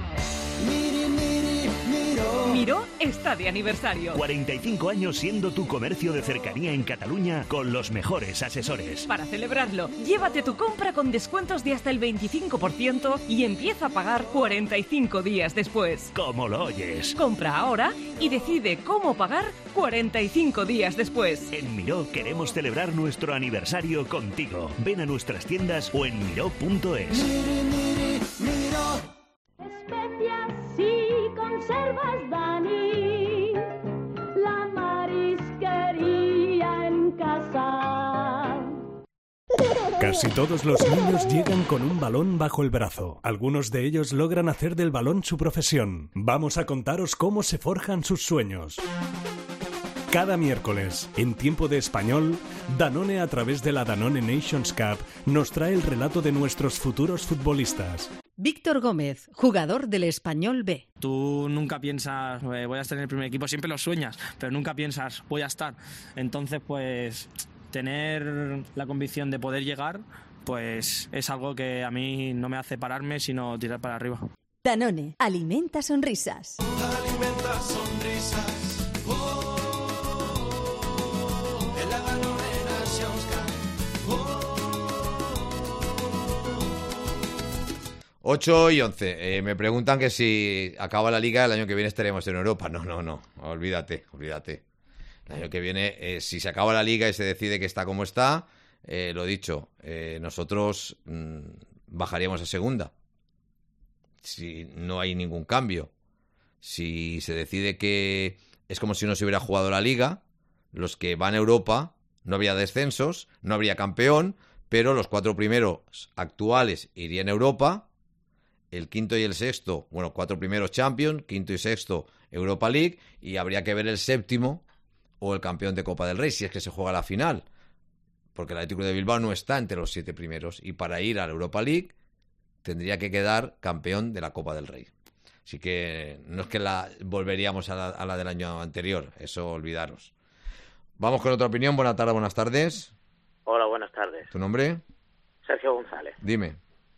Miró está de aniversario. cuarenta y cinco años siendo tu comercio de cercanía en Cataluña con los mejores asesores. Para celebrarlo, llévate tu compra con descuentos de hasta el veinticinco por ciento y empieza a pagar cuarenta y cinco días después. Como lo oyes. Compra ahora y decide cómo pagar cuarenta y cinco días después. En Miró queremos celebrar nuestro aniversario contigo. Ven a nuestras tiendas o en miró punto es. Miri, miri, Miró. Especias y conservas Dani, la marisquería en casa. Casi todos los niños llegan con un balón bajo el brazo. Algunos de ellos logran hacer del balón su profesión. Vamos a contaros cómo se forjan sus sueños. Cada miércoles, en Tiempo de Español, Danone, a través de la Danone Nations Cup, nos trae el relato de nuestros futuros futbolistas. Víctor Gómez, jugador del Español B. Tú nunca piensas, eh, voy a estar en el primer equipo, siempre lo sueñas, pero nunca piensas, voy a estar. Entonces, pues, tener la convicción de poder llegar, pues es algo que a mí no me hace pararme, sino tirar para arriba. Danone, alimenta sonrisas. Alimenta sonrisas. ocho y once. Eh, me preguntan que si acaba la Liga el año que viene estaremos en Europa. No, no, no. Olvídate, olvídate. El año que viene, eh, si se acaba la Liga y se decide que está como está, eh, lo dicho, eh, nosotros mmm, bajaríamos a segunda. Si no hay ningún cambio. Si se decide que es como si no se hubiera jugado la Liga, los que van a Europa, no habría descensos, no habría campeón, pero los cuatro primeros actuales irían a Europa. El quinto y el sexto, bueno, cuatro primeros Champions, quinto y sexto Europa League, y habría que ver el séptimo o el campeón de Copa del Rey, si es que se juega la final, porque el Atlético de Bilbao no está entre los siete primeros, y para ir a la Europa League tendría que quedar campeón de la Copa del Rey. Así que no es que la volveríamos a la, a la del año anterior, eso olvidaros. Vamos con otra opinión. Buenas tardes, buenas tardes. Hola, buenas tardes. ¿Tu nombre? Sergio González. Dime.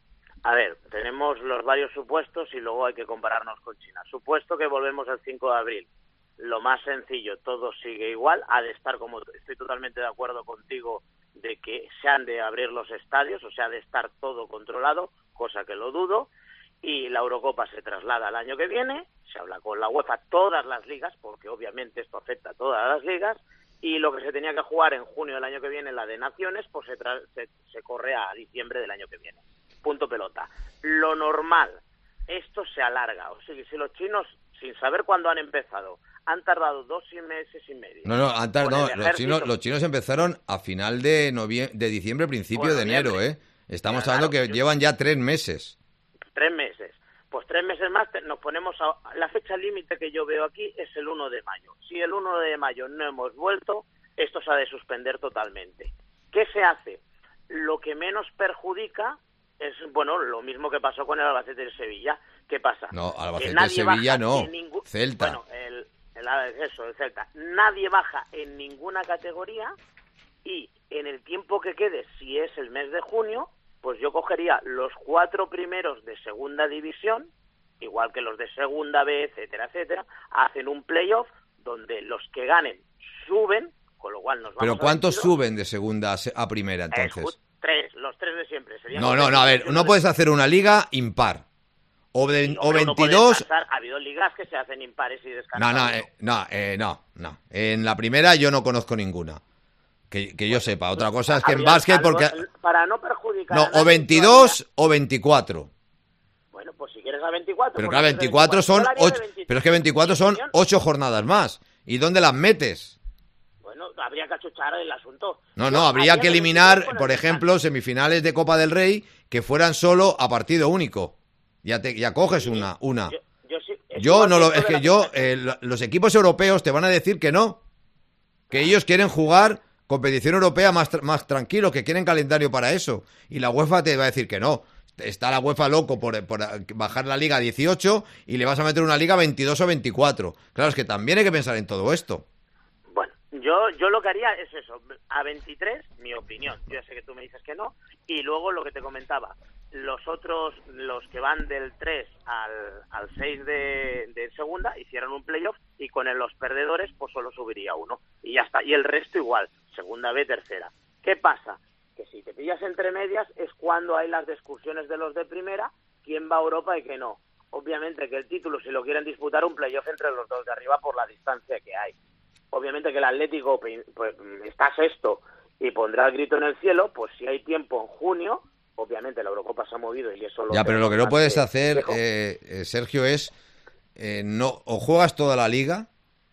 A ver, tenemos los varios supuestos y luego hay que compararnos con China. Supuesto que volvemos el cinco de abril. Lo más sencillo, todo sigue igual. Ha de estar, como estoy totalmente de acuerdo contigo, de que se han de abrir los estadios, o sea, de estar todo controlado, cosa que lo dudo. Y la Eurocopa se traslada al año que viene, se habla con la UEFA, todas las ligas, porque obviamente esto afecta a todas las ligas, y lo que se tenía que jugar en junio del año que viene, la de Naciones, pues se, tra- se, se corre a diciembre del año que viene. Punto pelota. Lo normal, esto se alarga. O sea, si los chinos, sin saber cuándo han empezado, han tardado dos meses y medio. No, no, han tar- no los, ejército... chinos, los chinos empezaron a final de novie- de diciembre, principio bueno, de enero, ¿eh? Estamos claro, hablando que yo... llevan ya tres meses. Tres meses. Pues tres meses más te, nos ponemos a... La fecha límite que yo veo aquí es el uno de mayo. Si el uno de mayo no hemos vuelto, esto se ha de suspender totalmente. ¿Qué se hace? Lo que menos perjudica es, bueno, lo mismo que pasó con el Albacete y Sevilla. ¿Qué pasa? No, Albacete y Sevilla no, ningún... Celta. Bueno, el, el, eso, el Celta. Nadie baja en ninguna categoría y en el tiempo que quede, si es el mes de junio, pues yo cogería los cuatro primeros de segunda división, igual que los de segunda B, etcétera, etcétera, hacen un playoff donde los que ganen suben, con lo cual nos vamos ¿Pero a cuántos veintidós. Suben de segunda a primera, entonces? Eh, tres, los tres de siempre. No, no, no, a ver, no puedes hacer una liga impar. O, de, sí, o veintidós... Ha habido ligas que se hacen impares y descansan. No, no, eh, no, eh, no, no. En la primera yo no conozco ninguna. Que, que yo sepa. Otra cosa es que en básquet porque... Para no perjudicar... No, o veintidós o veinticuatro. Bueno, pues si quieres a veinticuatro... Pero claro, veinticuatro son... ocho, pero es que veinticuatro son ocho jornadas más. ¿Y dónde las metes? Bueno, habría que achuchar el asunto. No, no, habría que eliminar, por ejemplo, semifinales de Copa del Rey que fueran solo a partido único. Ya te ya coges una. una. Yo, yo, sí, yo no lo... Es que yo... Eh, los equipos europeos te van a decir que no. Que ellos quieren jugar... competición europea más, más tranquilo, que quieren calendario para eso. Y la UEFA te va a decir que no. Está la UEFA loco por, por bajar la liga a dieciocho y le vas a meter una liga a veintidós o veinticuatro. Claro, es que también hay que pensar en todo esto. Bueno, yo, yo lo que haría es eso. A veintitrés, mi opinión. Yo ya sé que tú me dices que no. Y luego lo que te comentaba. Los otros, los que van del tres al, al seis de, de segunda, hicieron un playoff y con el, los perdedores pues solo subiría uno. Y ya está. Y el resto igual. Segunda B, tercera. ¿Qué pasa? Que si te pillas entre medias es cuando hay las discusiones de los de primera, quién va a Europa y qué no. Obviamente que el título, si lo quieren disputar, un playoff entre los dos de arriba por la distancia que hay. Obviamente que el Atlético pues, está sexto y pondrá el grito en el cielo, pues si hay tiempo en junio, obviamente la Eurocopa se ha movido y eso lo... Ya, pero lo que no puedes hacer, eh, eh, Sergio, es eh, no o juegas toda la liga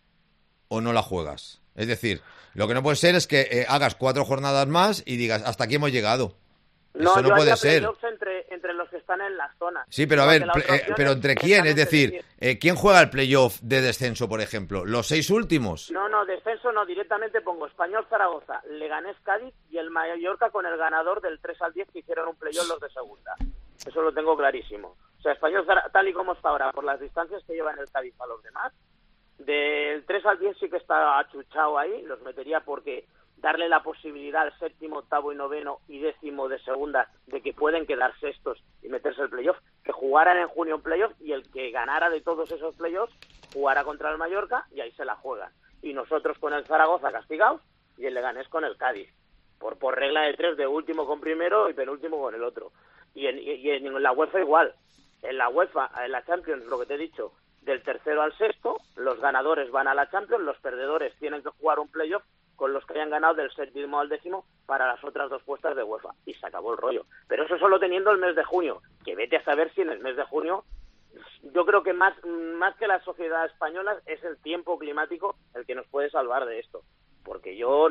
o no la juegas. Es decir... Lo que no puede ser es que eh, hagas cuatro jornadas más y digas, hasta aquí hemos llegado. No, Eso no yo puede haría ser. playoffs entre, entre los que están en las zonas. Sí, pero a ver, Porque la ple- otra eh, opción pero es ¿entre quién? Es exactamente decir, eh, ¿quién juega el playoff de descenso, por ejemplo? ¿Los seis últimos? No, no, descenso no, directamente pongo Español Zaragoza, Leganés Cádiz y el Mallorca con el ganador del tres al diez que hicieron un playoff los de segunda. Eso lo tengo clarísimo. O sea, Español Zaragoza, tal y como está ahora, por las distancias que llevan el Cádiz a los demás, del tres al diez sí que está achuchado ahí, los metería porque darle la posibilidad al séptimo, octavo y noveno y décimo de segunda de que pueden quedar sextos y meterse el playoff, que jugaran en junio un playoff y el que ganara de todos esos playoffs jugara contra el Mallorca y ahí se la juegan. Y nosotros con el Zaragoza castigados y el Leganés con el Cádiz, por por regla de tres, de último con primero y penúltimo con el otro. Y en, y en la UEFA igual, en la UEFA, en la Champions, lo que te he dicho, del tercero al sexto, los ganadores van a la Champions, los perdedores tienen que jugar un playoff con los que hayan ganado del séptimo al décimo para las otras dos puestas de UEFA. Y se acabó el rollo. Pero eso solo teniendo el mes de junio. Que vete a saber si en el mes de junio, yo creo que más, más que la sociedad española es el tiempo climático el que nos puede salvar de esto. Porque yo,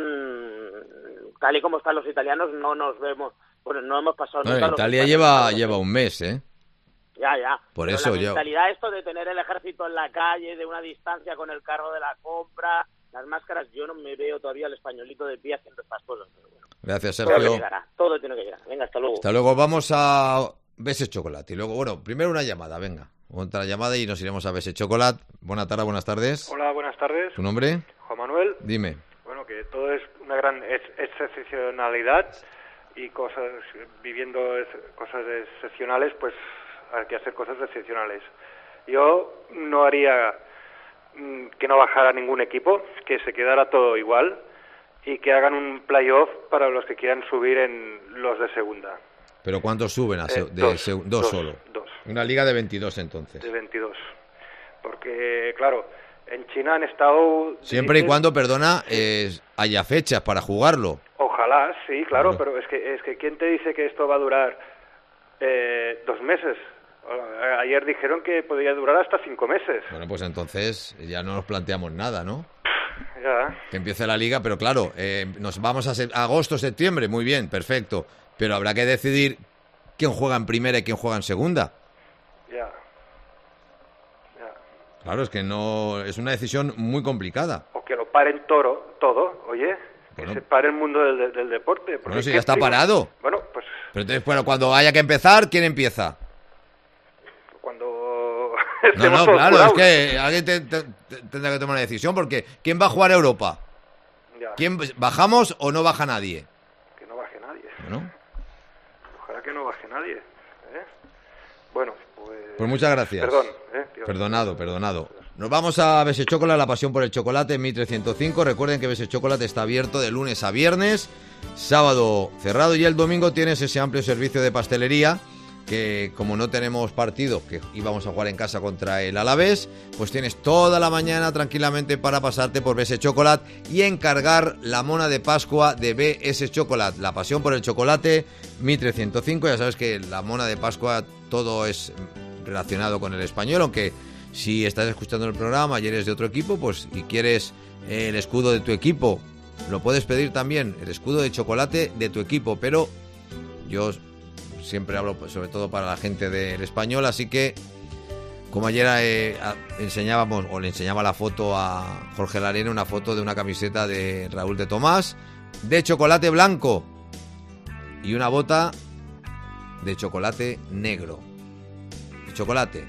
tal y como están los italianos, no nos vemos, bueno, no hemos pasado Bueno, nunca los Italia españoles, lleva, ¿no? lleva un mes, ¿eh? Ya, ya. Por Pero eso la yo- mentalidad esto de tener el ejército en la calle, de una distancia con el carro de la compra, las máscaras, yo no me veo todavía el españolito de pie haciendo estas cosas. Pero bueno, Gracias, todo Sergio. llegará, todo tiene que llegar. Venga, hasta luego. Hasta luego, vamos a B S Chocolate. Y luego, bueno, primero una llamada, venga. Otra llamada y nos iremos a B S Chocolate. Buena tarde, buenas tardes. Hola, buenas tardes. ¿Tu nombre? Juan Manuel. Dime. Bueno, que todo es una gran ex- excepcionalidad y cosas, viviendo es- cosas excepcionales, pues hay que hacer cosas excepcionales. Yo no haría mm, que no bajara ningún equipo, que se quedara todo igual y que hagan un playoff para los que quieran subir en los de segunda. ¿Pero cuántos suben? A se- Eh, de dos, seg- dos, dos, solo. dos. Una liga de veintidós, entonces. De veintidós. Porque, claro, en China han estado... Siempre y dicen- cuando, perdona, eh, haya fechas para jugarlo. Ojalá, sí, claro, Claro. pero es que, es que ¿quién te dice que esto va a durar eh, dos meses? A- Ayer dijeron que podría durar hasta cinco meses. Bueno, pues entonces ya no nos planteamos nada, ¿no? Ya, Que empiece la liga, pero claro, eh, nos vamos a se- agosto, septiembre, muy bien, perfecto. Pero habrá que decidir quién juega en primera y quién juega en segunda. ya. Ya. Claro, es que no es una decisión muy complicada. O que lo paren toro, todo, oye. Que Bueno. se pare el mundo del, del deporte. porque Bueno, si ¿qué ya está prima? parado. Bueno, pues Pero entonces, bueno, cuando haya que empezar, ¿quién empieza? cuando... No, estemos no, todos claro, es curados. que alguien te- te- te- tendrá que tomar una decisión porque ¿quién va a jugar a Europa? Ya, ¿Quién bajamos o no baja nadie? que no baje nadie. Bueno, Ojalá que no baje nadie. ¿eh? Bueno, pues... pues muchas gracias. Perdón, ¿eh? Dios. Perdonado, perdonado. Nos vamos a B S Chocolate, la pasión por el chocolate, en mil trescientos cinco. Recuerden que B S Chocolate está abierto de lunes a viernes, sábado cerrado y el domingo tienes ese amplio servicio de pastelería que, como no tenemos partido, que íbamos a jugar en casa contra el Alavés, pues tienes toda la mañana tranquilamente para pasarte por B S Chocolate y encargar la mona de Pascua de B S Chocolate. La pasión por el chocolate, mil trescientos cinco. Ya sabes que la mona de Pascua todo es relacionado con el español, aunque si estás escuchando el programa y eres de otro equipo, pues y quieres eh, el escudo de tu equipo, lo puedes pedir también, el escudo de chocolate de tu equipo, pero yo siempre hablo pues, sobre todo para la gente del español, así que como ayer eh, a- enseñábamos o le enseñaba la foto a Jorge Larena, una foto de una camiseta de Raúl de Tomás de chocolate blanco y una bota de chocolate negro. De chocolate.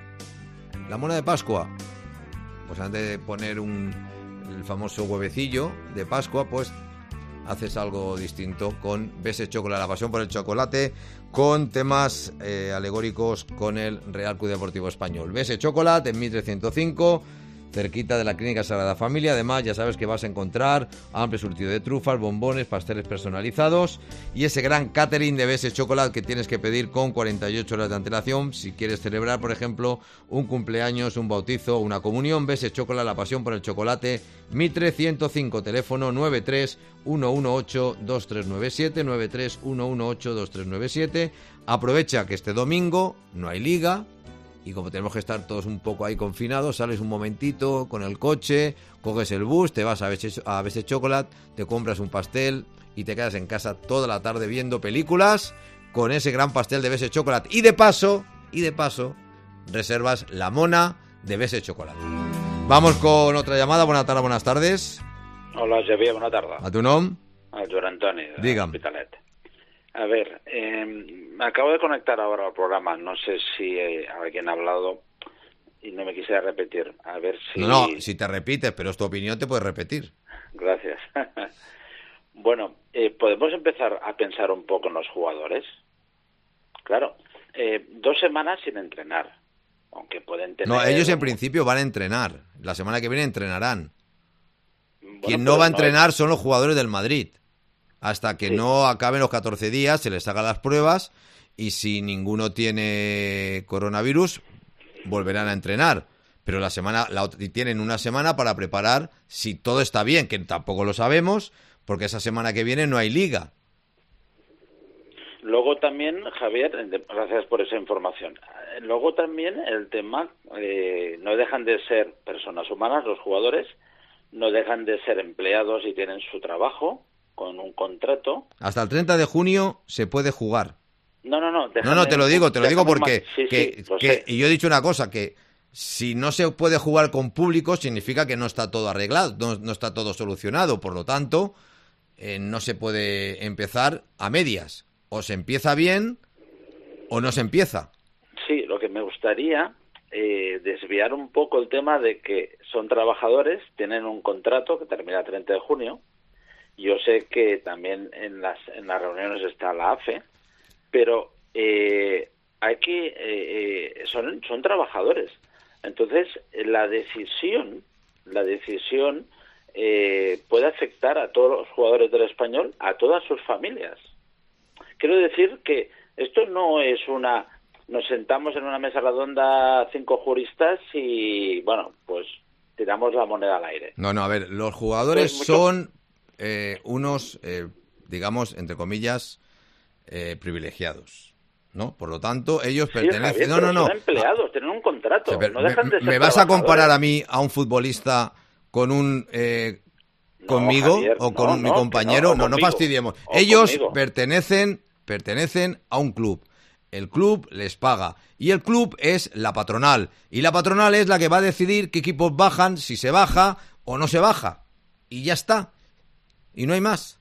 La mona de Pascua. Pues antes de poner un, el famoso huevecillo de Pascua, pues haces algo distinto con B S Chocolate, la pasión por el chocolate, con temas eh, alegóricos con el Real Club Deportivo Español. B S Chocolate en mil trescientos cinco, cerquita de la Clínica Sagrada Familia. Además, ya sabes que vas a encontrar amplio surtido de trufas, bombones, pasteles personalizados y ese gran catering de B S Chocolate que tienes que pedir con cuarenta y ocho horas de antelación si quieres celebrar, por ejemplo, un cumpleaños, un bautizo o una comunión. B S Chocolate, la pasión por el chocolate, mil trescientos cinco, teléfono nueve tres uno uno ocho dos tres nueve siete, nueve tres uno uno ocho dos tres nueve siete. Aprovecha que este domingo no hay liga, y como tenemos que estar todos un poco ahí confinados, sales un momentito con el coche, coges el bus, te vas a B S, a B S Chocolate, te compras un pastel y te quedas en casa toda la tarde viendo películas con ese gran pastel de Bese Chocolate. Y de paso, y de paso, reservas la mona de Bese Chocolate. Vamos con otra llamada. Buenas tardes, buenas tardes. Hola, Xavier, bona tarda. A tu nom? A Joan Antoni, de Digue'm. Hospitalet. A ver, eh, me acabo de conectar ahora al programa. No sé si eh, alguien ha hablado y no me quisiera repetir. A ver si... No, no, si te repites, pero es tu opinión, te puedes repetir. Gracias. Bueno, eh, podemos empezar a pensar un poco en los jugadores. Claro, eh, dos semanas sin entrenar, aunque pueden tener... No, ellos en principio van a entrenar. La semana que viene entrenarán. Bueno, Quien no pero va a no entrenar es- son los jugadores del Madrid. Hasta que Sí. no acaben los catorce días, se les hagan las pruebas y si ninguno tiene coronavirus, volverán a entrenar. Pero la semana la, ot- y tienen una semana para preparar si todo está bien, que tampoco lo sabemos, porque esa semana que viene no hay liga. Luego también, Javier, eh, gracias por esa información. Eh, Luego también el tema, eh, no dejan de ser personas humanas los jugadores, no dejan de ser empleados y tienen su trabajo con un contrato. Hasta el treinta de junio se puede jugar. No, no, no. No, no, te lo digo, te lo digo déjame porque... más- Sí, que- sí, lo que- sé. y yo he dicho una cosa, que si no se puede jugar con público significa que no está todo arreglado, no, no está todo solucionado. Por lo tanto, eh, no se puede empezar a medias. O se empieza bien o no se empieza. Sí, lo que me gustaría eh, desviar un poco el tema de que son trabajadores, tienen un contrato que termina el treinta de junio. Yo sé que también en las en las reuniones está la A F E, pero eh, hay que eh, eh, son son trabajadores. Entonces la decisión la decisión eh, puede afectar a todos los jugadores del Español, a todas sus familias. Quiero decir que esto no es una... Nos sentamos en una mesa redonda cinco juristas y, bueno, pues tiramos la moneda al aire. No, no, a ver, los jugadores Pues mucho- son eh, unos, eh, digamos, entre comillas, eh, privilegiados, ¿no? Por lo tanto, ellos Sí, pertenecen... Javier, no, pero no, no. son empleados, tienen un contrato, O sea, no me, dejan de ser ¿me vas a comparar trabajadores. a mí, a un futbolista, con un... eh, conmigo Javier, o con no, mi no, que compañero? no, o No, no, conmigo, fastidiemos. o Ellos conmigo. pertenecen, pertenecen a un club. El club les paga. Y el club es la patronal. Y la patronal es la que va a decidir qué equipos bajan, si se baja o no se baja. Y ya está. Y no hay más.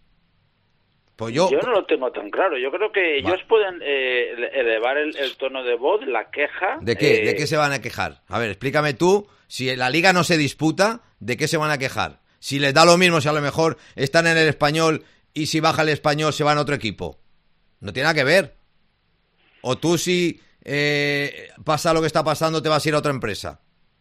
Pues yo... Yo no lo tengo tan claro. Yo creo que ellos pueden eh, ele- elevar el, el tono de voz, la queja. ¿De qué? eh, ¿De qué se van a quejar? A ver, explícame tú, si la liga no se disputa, ¿de qué se van a quejar? Si les da lo mismo, si a lo mejor están en el Español y si baja el Español se van a otro equipo. No tiene nada que ver. O tú si eh, pasa lo que está pasando te vas a ir a otra empresa.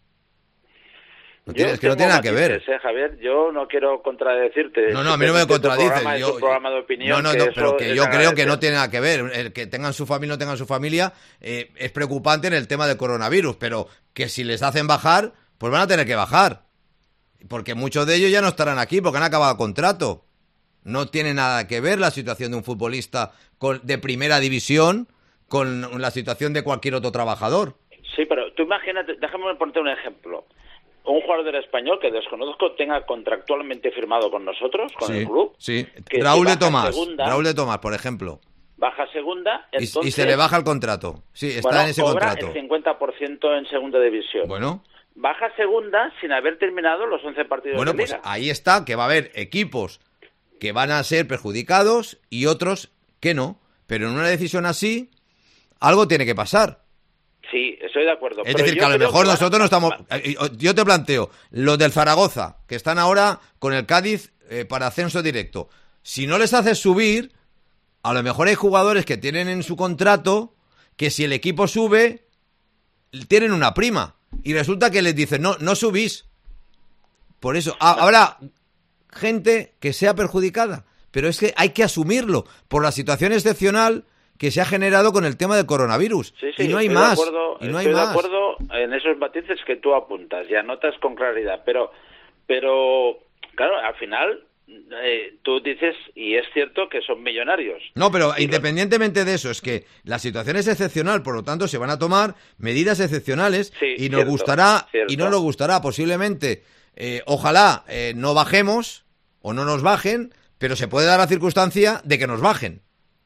No tiene, yo es que no tengo tiene nada que ver. matices, eh, Javier, yo no quiero contradecirte. No, no, a mí no me Simplemente tu contradices. programa es Yo, un programa de opinión. no, no, que no, eso pero que es yo creo que agradecer. no tiene nada que ver. El que tengan su familia o no tengan su familia eh, es preocupante en el tema del coronavirus, pero que si les hacen bajar, pues van a tener que bajar. Porque muchos de ellos ya no estarán aquí porque han acabado el contrato. No tiene nada que ver la situación de un futbolista con, de primera división con la situación de cualquier otro trabajador. Sí, pero tú imagínate, déjame ponerte un ejemplo. Un jugador del Español que desconozco tenga contractualmente firmado con nosotros, con Sí, el club, sí. que Raúl si de baja Tomás, segunda- Raúl de Tomás, por ejemplo. baja a segunda, Y- entonces... y se le baja el contrato. Sí, está bueno, en ese cobra contrato. el cincuenta por ciento en segunda división. Bueno. Baja a segunda sin haber terminado los once partidos Bueno, de pues liga. ahí está, que va a haber equipos que van a ser perjudicados y otros que no. Pero en una decisión así, algo tiene que pasar. Sí, estoy de acuerdo. Es pero decir, yo que a lo creo mejor que van a- nosotros no estamos... Yo te planteo, los del Zaragoza, que están ahora con el Cádiz eh, para ascenso directo. Si no les haces subir, a lo mejor hay jugadores que tienen en su contrato que si el equipo sube, tienen una prima. Y resulta que les dicen, no, no subís. Por eso, ha- habrá gente que sea perjudicada. Pero es que hay que asumirlo por la situación excepcional que se ha generado con el tema del coronavirus. Sí, sí, y no hay estoy de más. acuerdo- y no hay estoy más. de acuerdo en esos matices que tú apuntas y anotas con claridad. Pero, pero claro, al final eh, tú dices, y es cierto, que son millonarios. No, pero independientemente de eso, es que la situación es excepcional, por lo tanto se van a tomar medidas excepcionales Sí, y nos cierto, gustará cierto. y no nos gustará posiblemente. Eh, ojalá eh, no bajemos o no nos bajen, pero se puede dar la circunstancia de que nos bajen.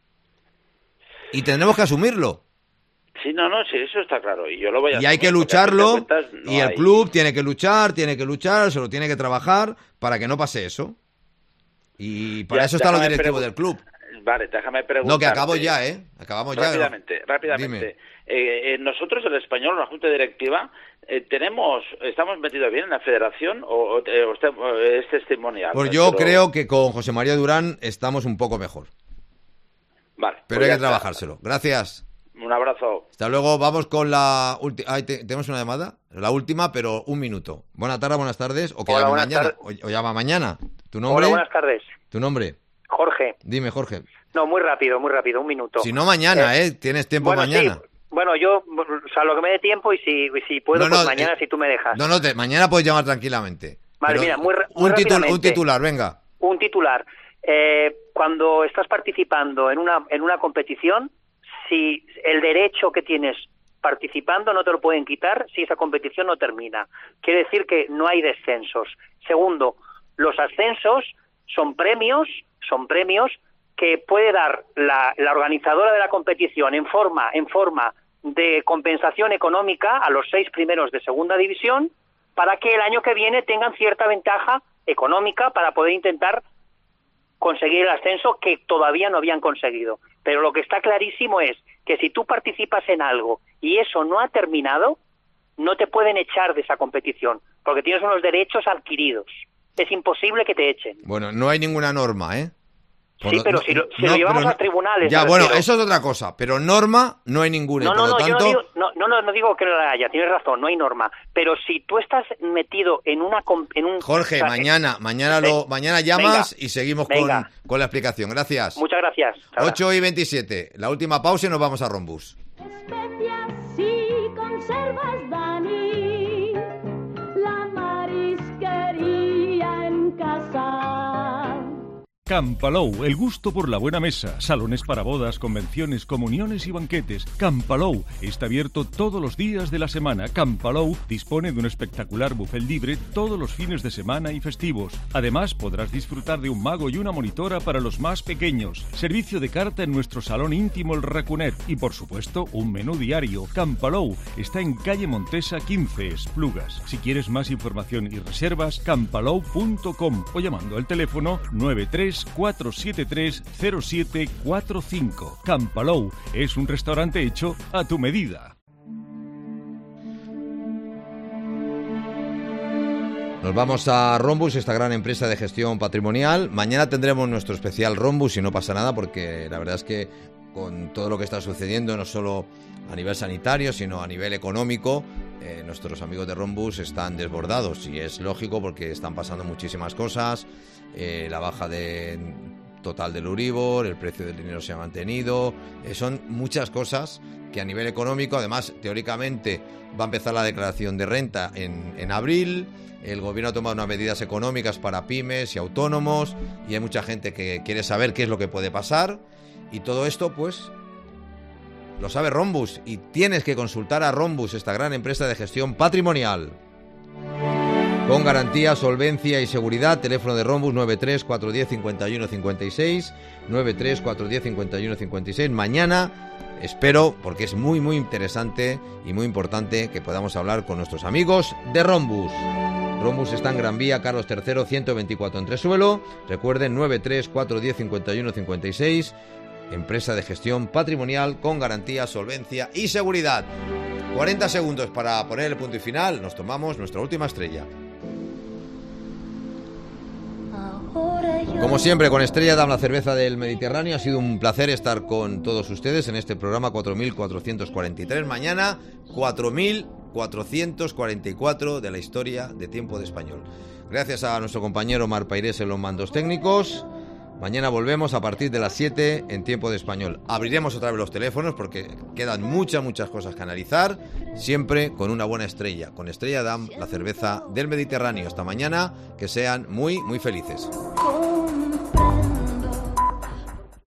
Y tendremos que asumirlo. Sí, no, no, sí, eso está claro. Y yo lo voy a Y hay que lucharlo, y el club tiene que luchar, tiene que luchar, se lo tiene que trabajar para que no pase eso. Y para Ya, eso están los déjame directivos pregun- del club. Vale, déjame preguntar. No, que acabo ya, ¿eh? Acabamos ya. Rápidamente, rápidamente. Dime. Eh, eh, nosotros, el español, la Junta Directiva, eh, tenemos, ¿estamos metidos bien en la federación o, o, eh, o este- o es testimonial? Pues yo Pero- creo que con José María Durán estamos un poco mejor. Vale. Pero pues hay ya que está. trabajárselo. Gracias. Un abrazo. Hasta luego. Vamos con la última. ¿Tenemos una llamada? La última, pero un minuto. Buenas tardes, buenas tardes. O que Hola, llama buenas mañana. tardes. O, o llama mañana. ¿Tu nombre? Hola, buenas tardes. ¿Tu nombre? Jorge. Dime, Jorge. No, muy rápido, muy rápido, un minuto. Si no, mañana, ¿eh? Tienes tiempo bueno, mañana. sí, bueno, yo, o sea, lo que me dé tiempo y si, y si puedo, No, no, pues mañana eh, si tú me dejas. No, no, te, mañana puedes llamar tranquilamente. Vale, Pero mira, muy, ra- muy un, titul- rápidamente. un titular, venga. Un titular. Eh, cuando estás participando en una, en una competición, si el derecho que tienes participando no te lo pueden quitar si esa competición no termina. Quiere decir que no hay descensos. Segundo, los ascensos son premios, son premios que puede dar la, la organizadora de la competición en forma, en forma de compensación económica a los seis primeros de segunda división para que el año que viene tengan cierta ventaja económica para poder intentar conseguir el ascenso que todavía no habían conseguido. Pero lo que está clarísimo es que si tú participas en algo y eso no ha terminado, no te pueden echar de esa competición, porque tienes unos derechos adquiridos. Es imposible que te echen. Bueno, no hay ninguna norma, ¿eh? Por Sí, lo- pero no- si lo, si no, lo llevamos pero a tribunales... Ya, me bueno, refiero. eso es otra cosa. Pero norma no hay ninguna. No, y no, por no, lo yo tanto, no digo, no, no, no, no digo que no la haya, tienes razón, no hay norma. Pero si tú estás metido en una... com- En un, Jorge, o sea, mañana, mañana, lo, mañana llamas y seguimos con, venga. con la explicación. Gracias. Muchas gracias. Hasta ahora. ocho y veintisiete. La última pausa y nos vamos a Rombus. Si conservas, Dani, la marisquería en casa. Campalou, el gusto por la buena mesa, salones para bodas, convenciones, comuniones y banquetes. Campalou está abierto todos los días de la semana. Campalou dispone de un espectacular buffet libre todos los fines de semana y festivos. Además, podrás disfrutar de un mago y una monitora para los más pequeños. Servicio de carta en nuestro salón íntimo El Racunet y, por supuesto, un menú diario. Campalou está en calle Montesa quince, Esplugas. Si quieres más información y reservas, campalou punto com o llamando al teléfono nueve tres cuatro siete tres cero siete cuatro cinco. Campalou es un restaurante hecho a tu medida. Nos vamos a Rombus, esta gran empresa de gestión patrimonial. Mañana tendremos nuestro especial Rombus y no pasa nada porque la verdad es que con todo lo que está sucediendo, no solo a nivel sanitario, sino a nivel económico, eh, nuestros amigos de Rombus están desbordados y es lógico porque están pasando muchísimas cosas. Eh, la baja de total del Euribor, el precio del dinero se ha mantenido, eh, son muchas cosas que a nivel económico, además teóricamente va a empezar la declaración de renta en, en abril, el gobierno ha tomado unas medidas económicas para pymes y autónomos y hay mucha gente que quiere saber qué es lo que puede pasar y todo esto pues lo sabe Rombus y tienes que consultar a Rombus, esta gran empresa de gestión patrimonial. Con garantía, solvencia y seguridad, teléfono de Rombus nueve tres cuatro uno cero cinco uno cinco seis, nueve tres cuatro uno cero cinco uno cinco seis. Mañana espero, porque es muy muy interesante y muy importante que podamos hablar con nuestros amigos de Rombus. Rombus está en Gran Vía, Carlos tercero, ciento veinticuatro en Tresuelo. Recuerden, nueve tres cuatro uno cero cinco uno cinco seis, empresa de gestión patrimonial con garantía, solvencia y seguridad. cuarenta segundos para poner el punto y final, nos tomamos nuestra última estrella. Como siempre, con Estrella Damm, la cerveza del Mediterráneo, ha sido un placer estar con todos ustedes en este programa cuatro mil cuatrocientos cuarenta y tres. Mañana, cuatro mil cuatrocientos cuarenta y cuatro de la historia de Tiempo de Español. Gracias a nuestro compañero Mar Pairés en los mandos técnicos. Mañana volvemos a partir de las siete en Tiempo de Español. Abriremos otra vez los teléfonos porque quedan muchas, muchas cosas que analizar. Siempre con una buena estrella. Con Estrella Damm, la cerveza del Mediterráneo. Hasta mañana. Que sean muy, muy felices. Con